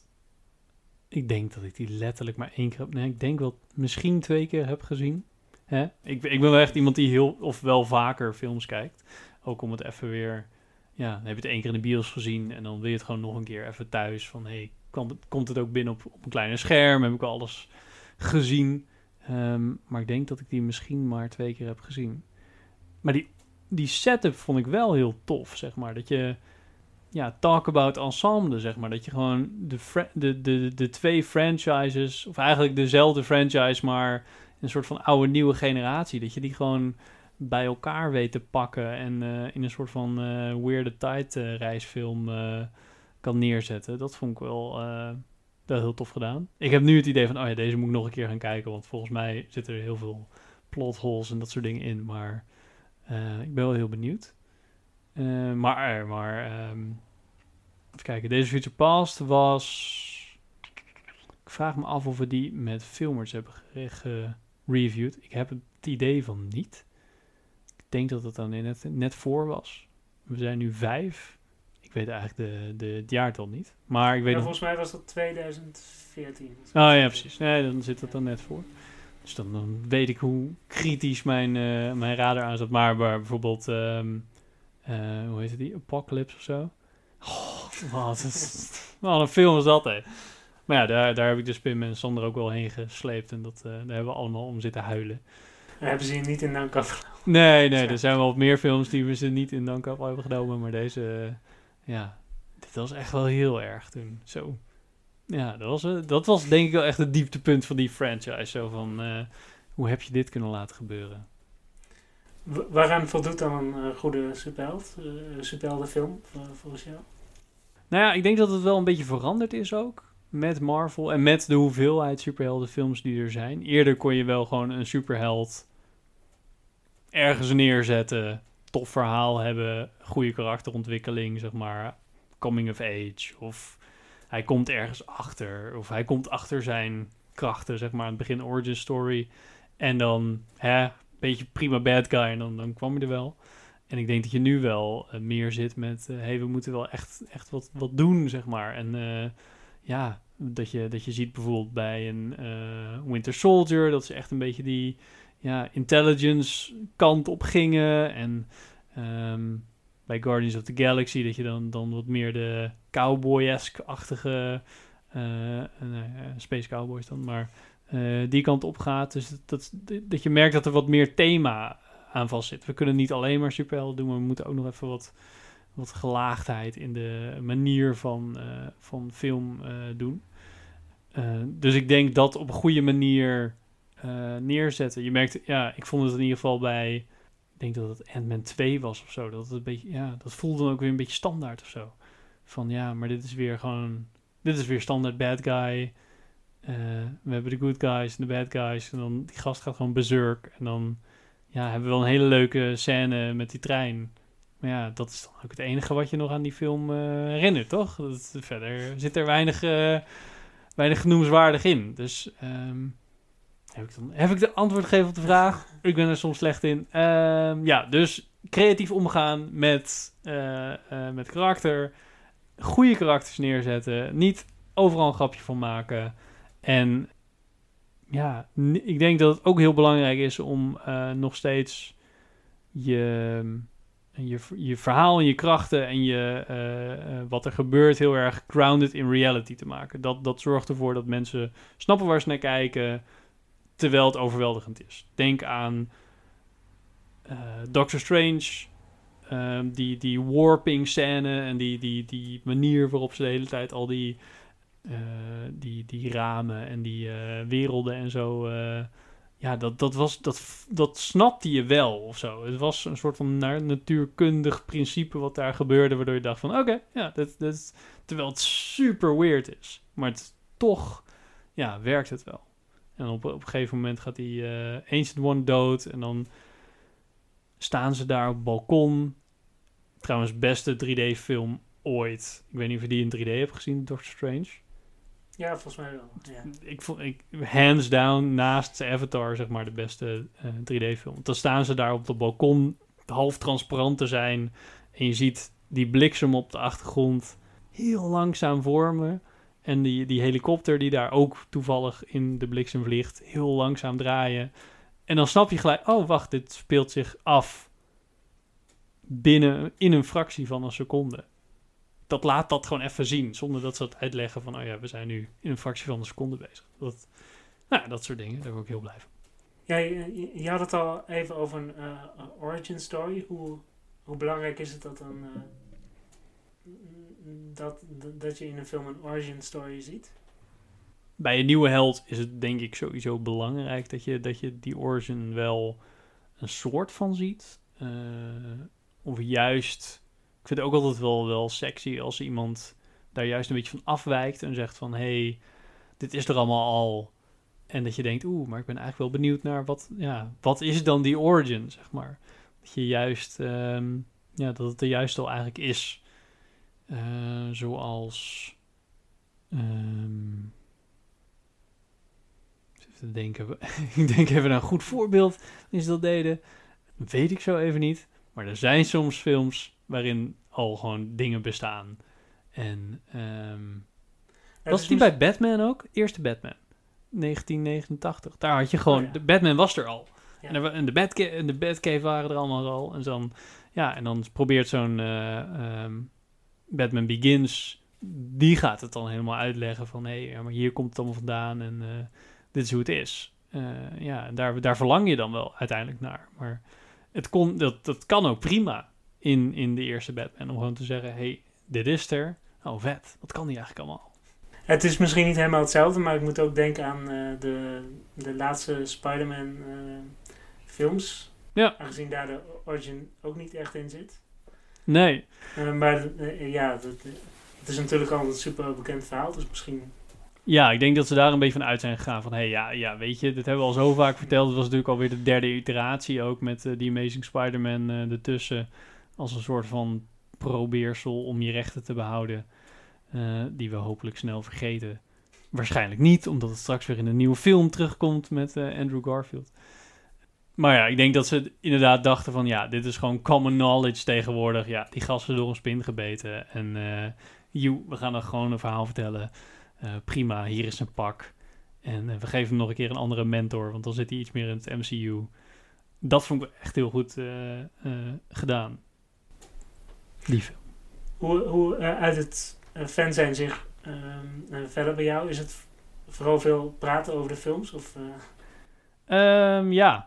Ik denk dat ik die letterlijk maar één keer heb... Nee, ik denk wel misschien twee keer heb gezien. Hè? Ik, ik ben wel echt iemand die heel... Of wel vaker films kijkt. Ook om het even weer... Ja, dan heb je het één keer in de bios gezien... En dan wil je het gewoon nog een keer even thuis. Van, hey, komt het, komt het ook binnen op, op een kleine scherm? Heb ik al alles gezien? Um, maar ik denk dat ik die misschien maar twee keer heb gezien. Maar die, die setup vond ik wel heel tof, zeg maar. Dat je... Ja, talk about ensemble, zeg maar. Dat je gewoon de, fra- de, de, de twee franchises... Of eigenlijk dezelfde franchise, maar... Een soort van oude, nieuwe generatie. Dat je die gewoon bij elkaar weet te pakken... En uh, in een soort van uh, weirde tijdreisfilm uh, kan neerzetten. Dat vond ik wel, uh, wel heel tof gedaan. Ik heb nu het idee van... Oh ja, deze moet ik nog een keer gaan kijken. Want volgens mij zitten er heel veel plot holes en dat soort dingen in. Maar uh, ik ben wel heel benieuwd. Uh, maar, maar um, even kijken. Days of Future Past was... Ik vraag me af of we die met filmers hebben gereviewd. Ik heb het idee van niet. Ik denk dat het dan net, net voor was. We zijn nu vijf. Ik weet eigenlijk de, de, het jaartal niet. Maar ik weet Ja, nog... volgens mij was dat tweeduizend veertien. Oh ja, precies. Nee, dan zit dat dan net voor. Dus dan, dan weet ik hoe kritisch mijn, uh, mijn radar aan zat. Maar waar bijvoorbeeld... Um, Uh, hoe heet het die? Apocalypse of zo? Oh, wat, is, wat een film is dat, hè. Maar ja, daar, daar heb ik dus Pim en Sander ook wel heen gesleept. En dat, uh, daar hebben we allemaal om zitten huilen. We hebben ze hier niet in dank af. Nee, nee, er zijn wel wat meer films die we ze niet in dank af hebben genomen. Maar deze, uh, ja, dit was echt wel heel erg toen. Zo. Ja, dat was, uh, dat was denk ik wel echt het dieptepunt van die franchise. Zo van, uh, hoe heb je dit kunnen laten gebeuren? Waaraan voldoet dan een uh, goede superheld, uh, superheldenfilm uh, volgens jou? Nou ja, ik denk dat het wel een beetje veranderd is ook met Marvel en met de hoeveelheid superheldenfilms die er zijn. Eerder kon je wel gewoon een superheld ergens neerzetten, tof verhaal hebben, goede karakterontwikkeling, zeg maar, coming of age. Of hij komt ergens achter, of hij komt achter zijn krachten, zeg maar, aan het begin origin story. En dan, hè... beetje prima bad guy en dan, dan kwam je er wel. En ik denk dat je nu wel uh, meer zit met... Uh, hey, we moeten wel echt, echt wat, wat doen, zeg maar. En uh, ja, dat je, dat je ziet bijvoorbeeld bij een uh, Winter Soldier... dat ze echt een beetje die ja, intelligence kant op gingen. En um, bij Guardians of the Galaxy... dat je dan, dan wat meer de cowboy-esque-achtige... Uh, uh, Space Cowboys dan, maar... Uh, die kant op gaat. Dus dat, dat, dat je merkt dat er wat meer thema aan vast zit. We kunnen niet alleen maar superhelden doen, maar we moeten ook nog even wat, wat gelaagdheid in de manier van, uh, van film uh, doen. Uh, dus ik denk dat op een goede manier uh, neerzetten. Je merkt, ja, ik vond het in ieder geval bij, ik denk dat het Ant-Man twee was of zo. Dat het een beetje, ja, dat voelde dan ook weer een beetje standaard of zo. Van ja, maar dit is weer gewoon, dit is weer standaard bad guy. Uh, we hebben de good guys en de bad guys. En dan die gast gaat gewoon berserk. En dan ja, hebben we wel een hele leuke scène met die trein. Maar ja, dat is dan ook het enige wat je nog aan die film uh, herinnert, toch? Dat, verder zit er weinig, uh, weinig noemenswaardig in. Dus um, heb, ik dan, heb ik de antwoord gegeven op de vraag? Ik ben er soms slecht in. Um, ja, dus creatief omgaan met, uh, uh, met karakter. Goede karakters neerzetten. Niet overal een grapje van maken. En ja, n- ik denk dat het ook heel belangrijk is om uh, nog steeds je, je, je verhaal en je krachten en je, uh, uh, wat er gebeurt heel erg grounded in reality te maken. Dat, dat zorgt ervoor dat mensen snappen waar ze naar kijken, terwijl het overweldigend is. Denk aan uh, Doctor Strange, uh, die, die warping scène en die, die, die manier waarop ze de hele tijd al die... Uh, die, die ramen en die uh, werelden en zo. Uh, ja, dat, dat, was, dat, dat snapte je wel of zo. Het was een soort van na- natuurkundig principe wat daar gebeurde, waardoor je dacht van oké, okay, ja, dat, dat, terwijl het super weird is. Maar het, toch, ja, werkt het wel. En op, op een gegeven moment gaat die uh, Ancient One dood en dan staan ze daar op het balkon. Trouwens, beste drie D-film ooit. Ik weet niet of je die in drie D hebt gezien, Doctor Strange. Ja, volgens mij wel. Ja. Ik vond, ik, hands down, naast Avatar, zeg maar, de beste uh, drie D-film. Dan staan ze daar op het balkon, half transparant te zijn. En je ziet die bliksem op de achtergrond heel langzaam vormen. En die, die helikopter die daar ook toevallig in de bliksem vliegt, heel langzaam draaien. En dan snap je gelijk, oh wacht, dit speelt zich af binnen, in een fractie van een seconde. Dat laat dat gewoon even zien, zonder dat ze het uitleggen van, oh ja, we zijn nu in een fractie van een seconde bezig. Dat, nou ja, dat soort dingen, daar word ik heel blij van. Ja, je, je had het al even over een uh, origin story. Hoe, hoe belangrijk is het dat dan uh, dat, dat je in een film een origin story ziet? Bij een nieuwe held is het denk ik sowieso belangrijk dat je, dat je die origin wel een soort van ziet. Uh, of juist, ik vind het ook altijd wel, wel sexy als iemand daar juist een beetje van afwijkt en zegt van, hey, dit is er allemaal al. En dat je denkt, oeh, maar ik ben eigenlijk wel benieuwd naar wat, ja, wat is dan die origin, zeg maar. Dat je juist, um, ja, dat het er juist al eigenlijk is. Uh, zoals, um, even denken, ik denk even aan een goed voorbeeld, die ze dat deden. Weet ik zo even niet. Maar er zijn soms films waarin al gewoon dingen bestaan. En, um, ja, was het niet bij Batman ook? Eerste Batman. negentien negenentachtig. Daar had je gewoon... Oh, ja. De Batman was er al. Ja. En, er, en de Batcave, en de Batcave waren er allemaal al. En dan, ja, en dan probeert zo'n uh, um, Batman Begins... Die gaat het dan helemaal uitleggen van... Hé, hey, ja, maar hier komt het allemaal vandaan. En uh, dit is hoe het is. Uh, ja, en daar, daar verlang je dan wel uiteindelijk naar. Maar het kon, dat, dat kan ook prima in, in de eerste Batman. Om gewoon te zeggen... Hé, hey, dit is er. Oh, vet. Wat kan die eigenlijk allemaal? Het is misschien niet helemaal hetzelfde, maar ik moet ook denken aan uh, de, de laatste Spider-Man uh, films. Ja. Aangezien daar de origin ook niet echt in zit. Nee. Uh, maar uh, ja, dat, uh, het is natuurlijk al een super bekend verhaal, dus misschien... Ja, ik denk dat ze daar een beetje van uit zijn gegaan van... Hé, hey, ja, ja, weet je, dit hebben we al zo vaak verteld. Het was natuurlijk alweer de derde iteratie ook met uh, die Amazing Spider-Man uh, ertussen. Als een soort van probeersel om je rechten te behouden. Uh, die we hopelijk snel vergeten. Waarschijnlijk niet, omdat het straks weer in een nieuwe film terugkomt met uh, Andrew Garfield. Maar ja, ik denk dat ze inderdaad dachten van... ja, dit is gewoon common knowledge tegenwoordig. Ja, die gasten door een spin gebeten. En uh, you, we gaan er gewoon een verhaal vertellen. Uh, prima, hier is een pak. En uh, we geven hem nog een keer een andere mentor... want dan zit hij iets meer in het M C U. Dat vond ik echt heel goed uh, uh, gedaan. Die film. Hoe, hoe uh, uit het... Uh, fan zijn zich um, uh, verder bij jou? Is het vooral veel praten over de films? Of, uh... um, ja.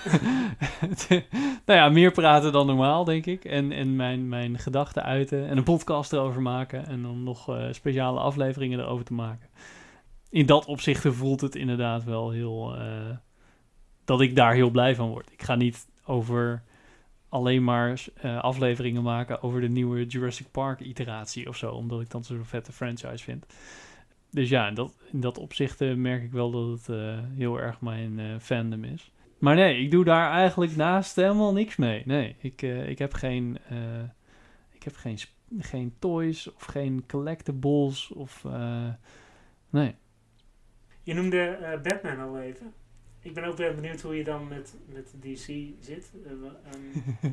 nou ja, meer praten dan normaal, denk ik. En, en mijn, mijn gedachten uiten. En een podcast erover maken. En dan nog uh, speciale afleveringen erover te maken. In dat opzicht voelt het inderdaad wel heel... Uh, dat ik daar heel blij van word. Ik ga niet over... alleen maar uh, afleveringen maken over de nieuwe Jurassic Park iteratie of zo, omdat ik dan zo'n vette franchise vind. Dus ja, in dat, in dat opzicht uh, merk ik wel dat het uh, heel erg mijn uh, fandom is. Maar nee, ik doe daar eigenlijk naast helemaal niks mee. Nee, ik, uh, ik heb geen, uh, ik heb geen, geen toys of geen collectibles of uh, nee. Je noemde uh, Batman al even. Ik ben ook weer benieuwd hoe je dan met, met D C zit. Uh, um,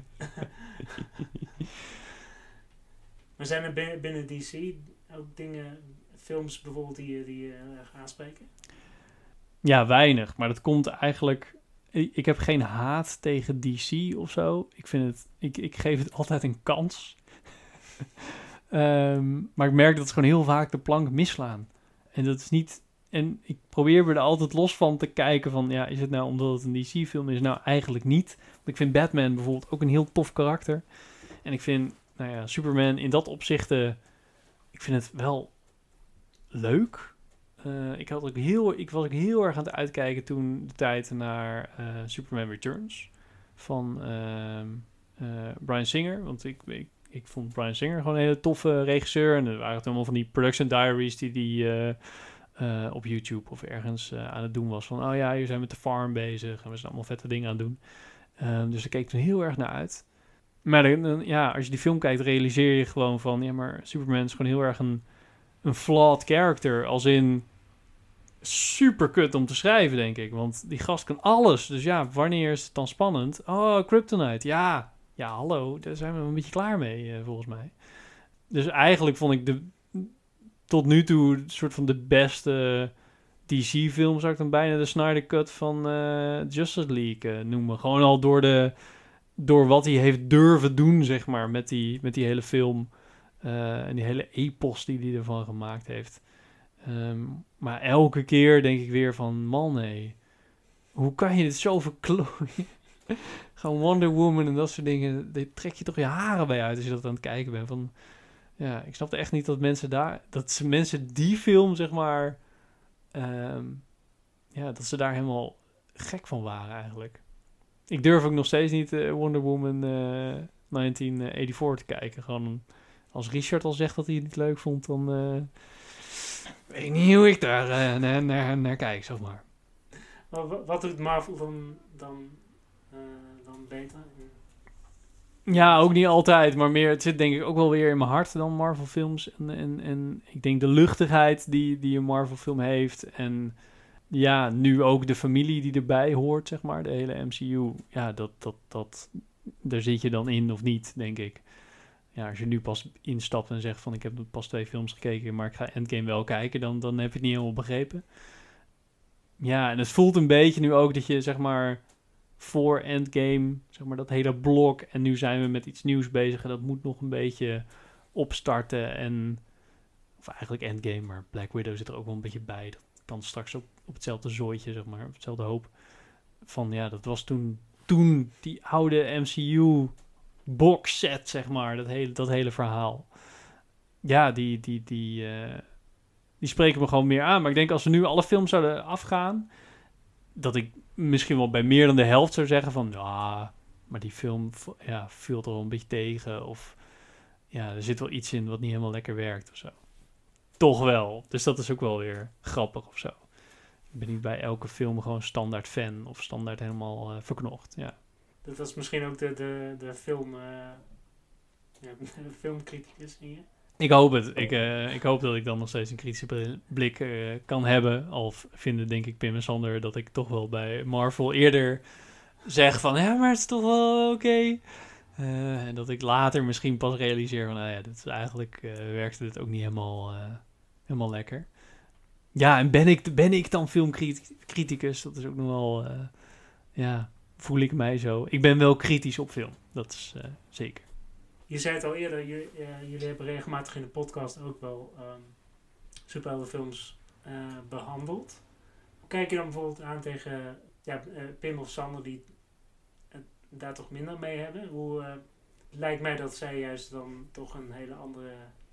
maar zijn er binnen, binnen D C ook dingen, films bijvoorbeeld die, die je uh, aanspreken? Ja, weinig. Maar dat komt eigenlijk... Ik, ik heb geen haat tegen D C of zo. Ik vind het... Ik, ik geef het altijd een kans. um, maar ik merk dat ze gewoon heel vaak de plank misslaan. En dat is niet... En ik probeer er altijd los van te kijken van... ja, is het nou omdat het een D C-film is? Nou, eigenlijk niet. Want ik vind Batman bijvoorbeeld ook een heel tof karakter. En ik vind, nou ja, Superman in dat opzicht... Uh, ik vind het wel leuk. Uh, ik, had ook heel, ik was ook heel erg aan het uitkijken toen de tijd naar uh, Superman Returns. Van uh, uh, Bryan Singer. Want ik, ik, ik vond Bryan Singer gewoon een hele toffe regisseur. En er waren allemaal van die production diaries die die... Uh, Uh, op YouTube of ergens uh, aan het doen was. Van, oh ja, hier zijn we met de farm bezig. En we zijn allemaal vette dingen aan het doen. Um, dus daar keek ik toen heel erg naar uit. Maar dan, ja, als je die film kijkt, realiseer je gewoon van... Ja, maar Superman is gewoon heel erg een, een flawed character. Als in super kut om te schrijven, denk ik. Want die gast kan alles. Dus ja, wanneer is het dan spannend? Oh, Kryptonite. Ja, ja, hallo. Daar zijn we een beetje klaar mee, uh, volgens mij. Dus eigenlijk vond ik de tot nu toe een soort van de beste D C-film, zou ik dan bijna de Snyder Cut van uh, Justice League uh, noemen. Gewoon al door, de, door wat hij heeft durven doen, zeg maar, met die, met die hele film. Uh, en die hele epos die hij ervan gemaakt heeft. Um, maar elke keer denk ik weer van, man nee, hoe kan je dit zo verklooien? Gewoon Wonder Woman en dat soort dingen, daar trek je toch je haren bij uit als je dat aan het kijken bent. Van, ja, ik snapte echt niet dat mensen daar, dat ze mensen die film, zeg maar, um, ja, dat ze daar helemaal gek van waren eigenlijk. Ik durf ook nog steeds niet uh, Wonder Woman uh, negentien eenennegentig te kijken. Gewoon als Richard al zegt dat hij het niet leuk vond, dan uh, weet ik niet hoe ik daar uh, naar, naar, naar kijk, zeg maar. Maar wat doet Marvel dan, dan, uh, dan beter? Ja, ook niet altijd, maar meer, het zit denk ik ook wel weer in mijn hart dan Marvel films. En, en, en ik denk de luchtigheid die, die een Marvel film heeft. En ja, nu ook de familie die erbij hoort, zeg maar, de hele M C U. Ja, dat, dat, dat, daar zit je dan in of niet, denk ik. Ja, als je nu pas instapt en zegt van ik heb pas twee films gekeken, maar ik ga Endgame wel kijken, dan, dan heb je het niet helemaal begrepen. Ja, en het voelt een beetje nu ook dat je, zeg maar, voor Endgame, zeg maar, dat hele blok, en nu zijn we met iets nieuws bezig en dat moet nog een beetje opstarten. En, of eigenlijk Endgame, maar Black Widow zit er ook wel een beetje bij. Dat kan straks op, op hetzelfde zooitje, zeg maar, op hetzelfde hoop. Van ja, dat was toen, toen die oude M C U box set, zeg maar, dat hele, dat hele verhaal. Ja, die, die, die, uh, die spreken me gewoon meer aan. Maar ik denk als we nu alle films zouden afgaan, dat ik misschien wel bij meer dan de helft zou zeggen van, ja, maar die film ja, viel er wel een beetje tegen. Of ja, er zit wel iets in wat niet helemaal lekker werkt of zo. Toch wel. Dus dat is ook wel weer grappig of zo. Ik ben niet bij elke film gewoon standaard fan of standaard helemaal uh, verknocht, ja. Dat was misschien ook de, de, de film, uh, ja, de filmcriticus in je. Ik hoop het. Ik, uh, ik hoop dat ik dan nog steeds een kritische blik uh, kan hebben. Al vinden, denk ik, Pim en Sander dat ik toch wel bij Marvel eerder zeg van, ja, maar het is toch wel oké. Okay. Uh, en dat ik later misschien pas realiseer van, nou ja, dit is eigenlijk uh, werkte dit ook niet helemaal, uh, helemaal lekker. Ja, en ben ik, ben ik dan filmcriticus? Dat is ook nog wel, uh, ja, voel ik mij zo. Ik ben wel kritisch op film. Dat is uh, zeker. Je zei het al eerder, jullie, uh, jullie hebben regelmatig in de podcast ook wel um, superheldenfilms uh, behandeld. Hoe kijk je dan bijvoorbeeld aan tegen ja, uh, Pim of Sander die uh, daar toch minder mee hebben? Hoe uh, lijkt mij dat zij juist dan toch een hele andere...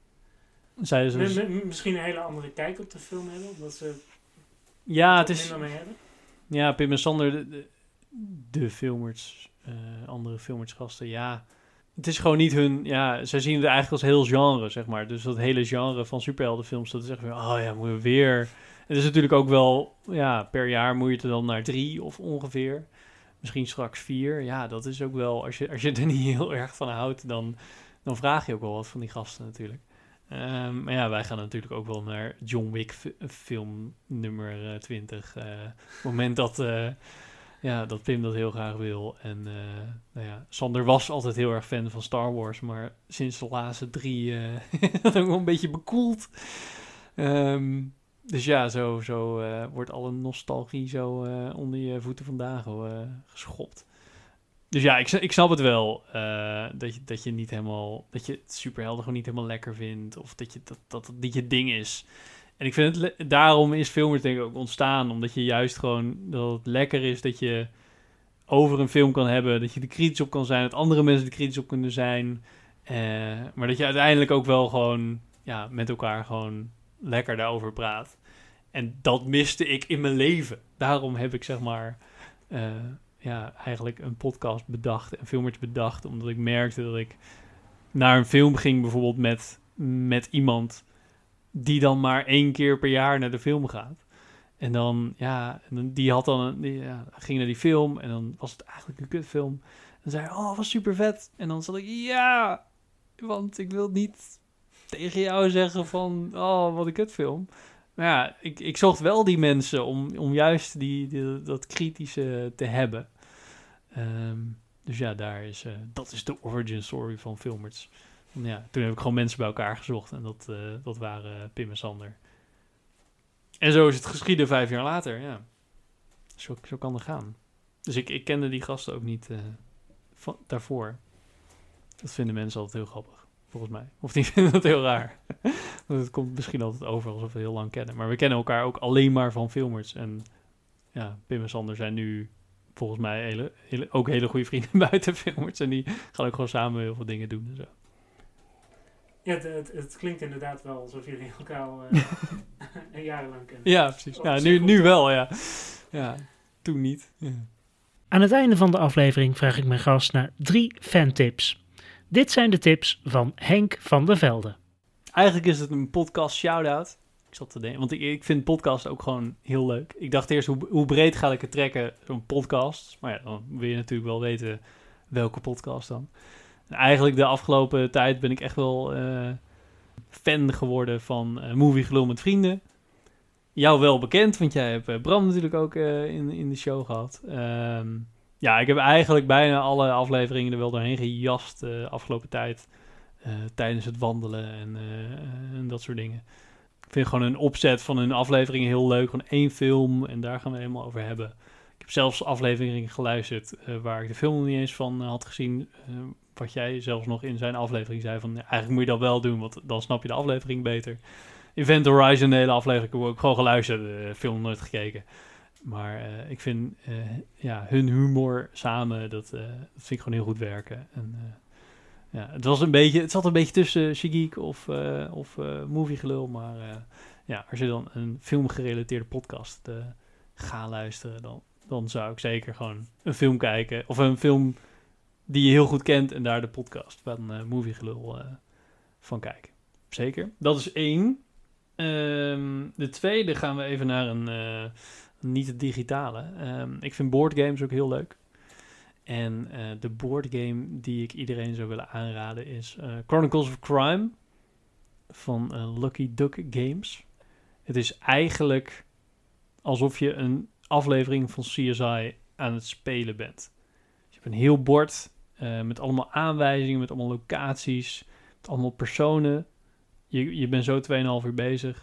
Zij is dus... m- m- misschien een hele andere kijk op de film hebben, omdat ze ja, er het is... minder mee hebben? Ja, Pim en Sander, de, de, de filmers, uh, andere filmersgasten, ja... Het is gewoon niet hun... Ja, zij zien het eigenlijk als heel genre, zeg maar. Dus dat hele genre van superheldenfilms, dat is echt weer... Oh ja, moeten we weer... Het is natuurlijk ook wel... Ja, per jaar moet je er dan naar drie of ongeveer. Misschien straks vier. Ja, dat is ook wel... Als je, als je er niet heel erg van houdt, dan, dan vraag je ook wel wat van die gasten natuurlijk. Um, maar ja, wij gaan natuurlijk ook wel naar John Wick f- film nummer uh, twintig. Uh, het moment dat... Uh, Ja, dat Pim dat heel graag wil. En uh, nou ja, Sander was altijd heel erg fan van Star Wars, maar sinds de laatste drie uh, dat ook wel een beetje bekoeld. Um, dus ja, zo, zo uh, wordt alle nostalgie zo uh, onder je voeten vandaag uh, geschopt. Dus ja, ik, ik snap het wel. Uh, dat, je, dat je niet helemaal, dat je het superhelden gewoon niet helemaal lekker vindt. Of dat je, dat, dat het niet je ding is. En ik vind het, le- daarom is filmers denk ik ook ontstaan. Omdat je juist gewoon, dat het lekker is dat je over een film kan hebben. Dat je er kritisch op kan zijn. Dat andere mensen er kritisch op kunnen zijn. Uh, maar dat je uiteindelijk ook wel gewoon, ja, met elkaar gewoon lekker daarover praat. En dat miste ik in mijn leven. Daarom heb ik zeg maar, uh, ja, eigenlijk een podcast bedacht. En filmers bedacht. Omdat ik merkte dat ik naar een film ging bijvoorbeeld met, met iemand... die dan maar één keer per jaar naar de film gaat. En dan, ja, en dan, die had dan, een, die, ja, ging naar die film en dan was het eigenlijk een kutfilm. En dan zei hij, oh, was super vet. En dan zat ik, ja, want ik wil niet tegen jou zeggen van, oh, wat een kutfilm. Maar ja, ik, ik zocht wel die mensen om, om juist die, die, dat kritische te hebben. Um, dus ja, daar is, uh, dat is de origin story van Filmers. En ja, toen heb ik gewoon mensen bij elkaar gezocht en dat, uh, dat waren Pim en Sander. En zo is het geschieden vijf jaar later, ja. Zo, zo kan het gaan. Dus ik, ik kende die gasten ook niet uh, van, daarvoor. Dat vinden mensen altijd heel grappig, volgens mij. Of die vinden dat heel raar. Want het komt misschien altijd over alsof we heel lang kennen. Maar we kennen elkaar ook alleen maar van Filmers. En ja, Pim en Sander zijn nu volgens mij hele, hele, ook hele goede vrienden buiten Filmers. En die gaan ook gewoon samen heel veel dingen doen en zo. Ja, het, het, het klinkt inderdaad wel alsof jullie elkaar al uh, een jarenlang kennen. Ja, precies. Ja, nu, nu wel, ja. Ja, toen niet. Ja. Aan het einde van de aflevering vraag ik mijn gast naar drie fantips. Dit zijn de tips van Henk van der Velde. Eigenlijk is het een podcast shout-out. Ik zat te denken, want ik, ik vind podcast ook gewoon heel leuk. Ik dacht eerst, hoe, hoe breed ga ik het trekken, zo'n podcast? Maar ja, dan wil je natuurlijk wel weten welke podcast dan. En eigenlijk de afgelopen tijd ben ik echt wel uh, fan geworden van uh, Movie Gelul met Vrienden. Jou wel bekend, want jij hebt uh, Bram natuurlijk ook uh, in, in de show gehad. Um, ja, ik heb eigenlijk bijna alle afleveringen er wel doorheen gejast de uh, afgelopen tijd. Uh, tijdens het wandelen en, uh, en dat soort dingen. Ik vind gewoon een opzet van hun afleveringen heel leuk. Gewoon één film en daar gaan we het helemaal over hebben. Ik heb zelfs afleveringen geluisterd uh, waar ik de film nog niet eens van uh, had gezien. Uh, wat jij zelfs nog in zijn aflevering zei van, ja, eigenlijk moet je dat wel doen, want dan snap je de aflevering beter. Event Horizon, de hele aflevering, heb ik ook gewoon geluisterd, de film nooit gekeken. Maar uh, ik vind uh, ja, hun humor samen, dat, uh, dat vind ik gewoon heel goed werken. En, uh, ja, het, was een beetje, het zat een beetje tussen Shigik of, uh, of uh, moviegelul, maar uh, ja, als je dan een filmgerelateerde podcast uh, gaat luisteren, dan, dan zou ik zeker gewoon een film kijken, of een film die je heel goed kent en daar de podcast van uh, moviegelul uh, van kijken. Zeker. Dat is één. Um, de tweede gaan we even naar een uh, niet het digitale. Um, ik vind boardgames ook heel leuk. En uh, de boardgame die ik iedereen zou willen aanraden is uh, Chronicles of Crime van uh, Lucky Duck Games. Het is eigenlijk alsof je een aflevering van C S I aan het spelen bent. Dus je hebt een heel bord uh, met allemaal aanwijzingen, met allemaal locaties, met allemaal personen. Je, je bent zo twee en een half uur bezig.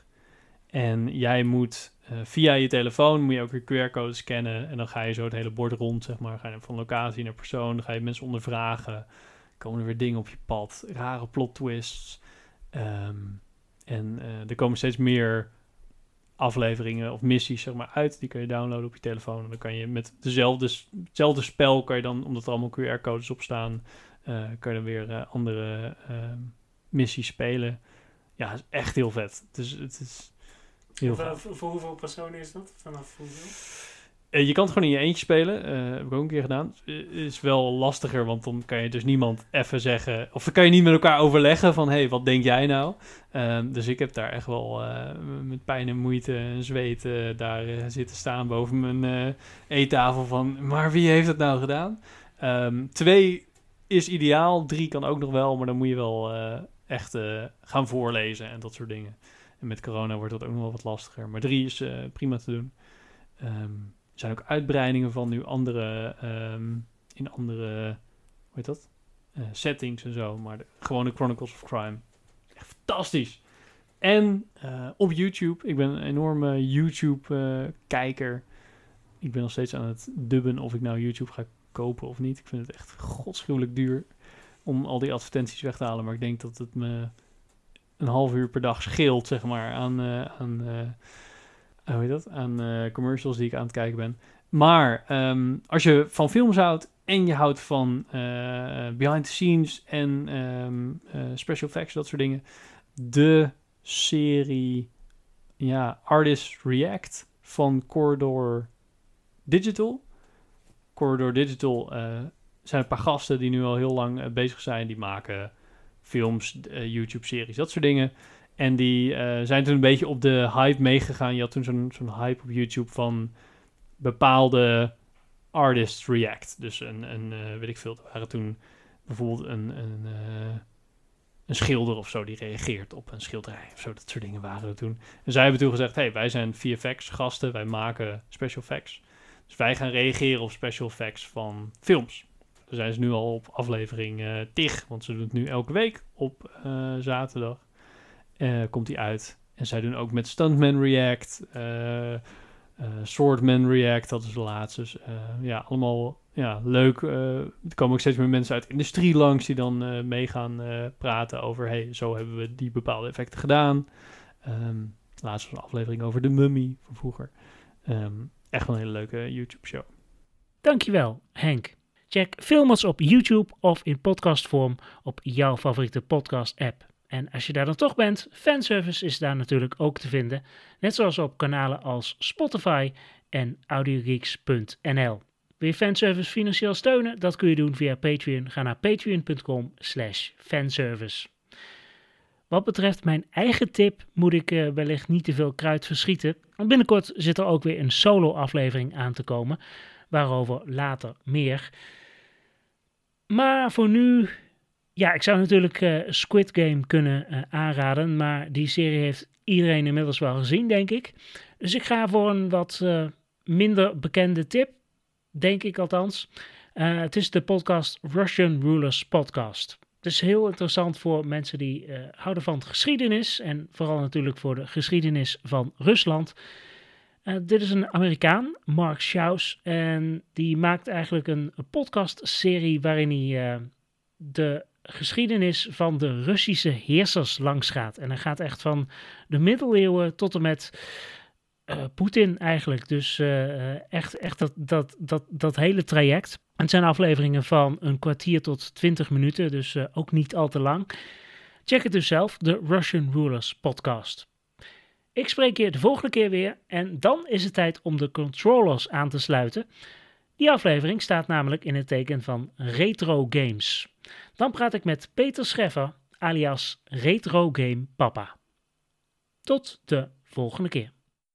En jij moet uh, via je telefoon moet je ook weer Q R-code scannen. En dan ga je zo het hele bord rond, zeg maar. Ga je van locatie naar persoon. Dan ga je mensen ondervragen. Komen er weer dingen op je pad. Rare plot twists. Um, en uh, er komen steeds meer afleveringen of missies, zeg maar, uit. Die kun je downloaden op je telefoon. En dan kan je met dezelfde, hetzelfde spel, kan je dan, omdat er allemaal Q R-codes op staan, uh, kan je dan weer uh, andere uh, missies spelen. Ja, het is echt heel vet. Het is, het is heel vet. Voor, voor hoeveel personen is dat? Vanaf hoeveel? Uh, je kan het gewoon in je eentje spelen. Uh, heb ik ook een keer gedaan. Uh, is wel lastiger, want dan kan je dus niemand even zeggen, of dan kan je niet met elkaar overleggen van, hé, hey, wat denk jij nou? Uh, dus ik heb daar echt wel uh, met pijn en moeite en zweet uh, daar uh, zitten staan boven mijn uh, eettafel van, maar wie heeft het nou gedaan? Um, twee is ideaal, drie kan ook nog wel, maar dan moet je wel uh, echt uh, gaan voorlezen en dat soort dingen. En met corona wordt dat ook nog wel wat lastiger. Maar drie is uh, prima te doen. Um, er zijn ook uitbreidingen van nu andere, um, in andere, hoe heet dat? Uh, settings en zo. Maar de gewone Chronicles of Crime. Echt fantastisch. En uh, op YouTube. Ik ben een enorme YouTube-kijker. Uh, ik ben nog steeds aan het dubben of ik nou YouTube ga kopen of niet. Ik vind het echt godschuwelijk duur om al die advertenties weg te halen. Maar ik denk dat het me een half uur per dag scheelt, zeg maar, aan, uh, aan, uh, hoe heet dat? aan uh, commercials die ik aan het kijken ben. Maar um, als je van films houdt en je houdt van uh, behind the scenes en um, uh, special effects, dat soort dingen. De serie ja, Artist React van Corridor Digital. Corridor Digital uh, zijn een paar gasten die nu al heel lang uh, bezig zijn. Die maken films, uh, YouTube-series, dat soort dingen. En die uh, zijn toen een beetje op de hype meegegaan. Je had toen zo'n, zo'n hype op YouTube van bepaalde artists react. Dus een, een uh, weet ik veel, er waren toen bijvoorbeeld een, een uh, een schilder of zo die reageert op een schilderij of zo. Dat soort dingen waren er toen. En zij hebben toen gezegd, hey, wij zijn V F X gasten, wij maken special effects. Dus wij gaan reageren op special effects van films. Daar zijn ze nu al op aflevering uh, tig, want ze doen het nu elke week op uh, zaterdag. Uh, komt die uit. En zij doen ook met Stuntman React, uh, uh, Swordman React, dat is de laatste. Dus, uh, ja, allemaal ja, leuk. Uh, er komen ook steeds meer mensen uit de industrie langs die dan uh, mee gaan uh, praten over, hey, zo hebben we die bepaalde effecten gedaan. Um, laatst was een aflevering over de Mummy van vroeger. Um, echt wel een hele leuke YouTube-show. Dankjewel, Henk. Check Filmers op YouTube of in podcastvorm op jouw favoriete podcast-app. En als je daar dan toch bent, fanservice is daar natuurlijk ook te vinden. Net zoals op kanalen als Spotify en audiogeeks punt n l. Wil je fanservice financieel steunen? Dat kun je doen via Patreon. Ga naar patreon punt com slash fanservice. Wat betreft mijn eigen tip moet ik uh, wellicht niet te veel kruid verschieten. Want binnenkort zit er ook weer een solo-aflevering aan te komen. Waarover later meer. Maar voor nu... Ja, ik zou natuurlijk uh, Squid Game kunnen uh, aanraden. Maar die serie heeft iedereen inmiddels wel gezien, denk ik. Dus ik ga voor een wat uh, minder bekende tip. Denk ik althans. Uh, het is de podcast Russian Rulers Podcast. Het is heel interessant voor mensen die uh, houden van geschiedenis. En vooral natuurlijk voor de geschiedenis van Rusland. Uh, dit is een Amerikaan, Mark Schaus. En die maakt eigenlijk een, een podcastserie waarin hij uh, de geschiedenis van de Russische heersers langs gaat. En hij gaat echt van de middeleeuwen tot en met uh, Poetin eigenlijk. Dus uh, echt, echt dat, dat, dat, dat hele traject. Het zijn afleveringen van een kwartier tot twintig minuten, dus uh, ook niet al te lang. Check het dus zelf, de Russian Rulers Podcast. Ik spreek je de volgende keer weer en dan is het tijd om de controllers aan te sluiten. Die aflevering staat namelijk in het teken van retro games. Dan praat ik met Peter Scheffer, alias Retro Game Papa. Tot de volgende keer.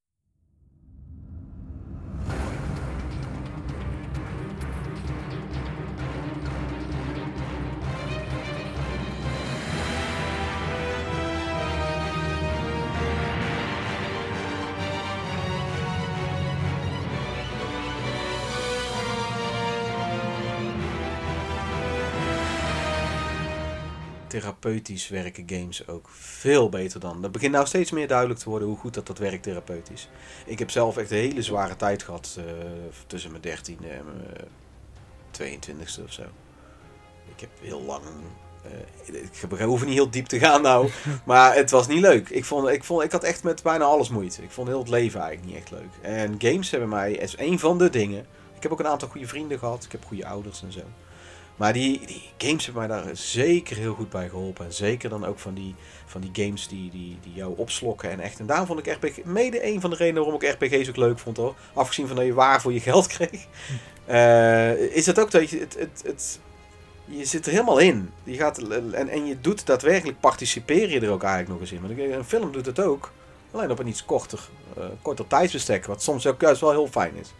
Therapeutisch werken games ook veel beter dan. Dat begint nou steeds meer duidelijk te worden hoe goed dat, dat werkt therapeutisch. Ik heb zelf echt een hele zware tijd gehad uh, tussen mijn dertiende en mijn tweeëntwintigste of zo. Ik heb heel lang... Uh, ik hoef niet heel diep te gaan nou, maar het was niet leuk. Ik, vond, ik, vond, ik had echt met bijna alles moeite. Ik vond heel het leven eigenlijk niet echt leuk. En games hebben mij als een van de dingen... Ik heb ook een aantal goede vrienden gehad. Ik heb goede ouders en zo. Maar die, die games hebben mij daar zeker heel goed bij geholpen. En zeker dan ook van die, van die games die, die, die jou opslokken. En echt. En daarom vond ik R P G mede een van de redenen waarom ik R P G's ook leuk vond hoor. Afgezien van dat je waar voor je geld kreeg. Uh, is het ook dat je het, het, het, je zit er helemaal in. Je gaat, en, en je doet daadwerkelijk, participeer je er ook eigenlijk nog eens in. Want een film doet het ook. Alleen op een iets korter, uh, korter tijdsbestek. Wat soms ook juist wel heel fijn is.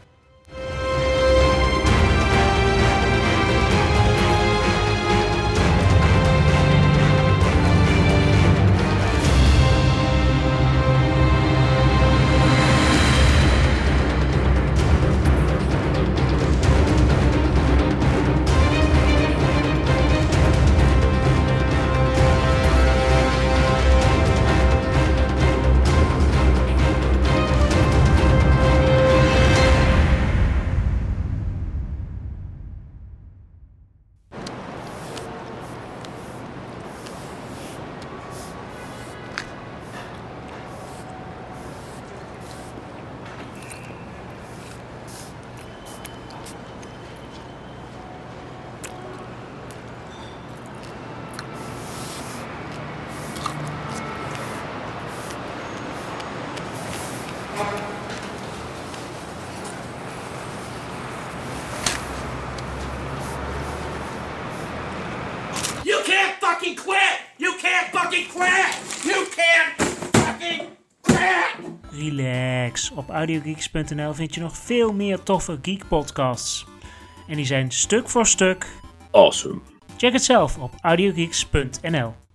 You can't fucking quit! You can't fucking quit! You can't fucking quit! Relax. Op audiogeeks punt n l vind je nog veel meer toffe geek podcasts. En die zijn stuk voor stuk awesome. Check het zelf op audiogeeks punt n l.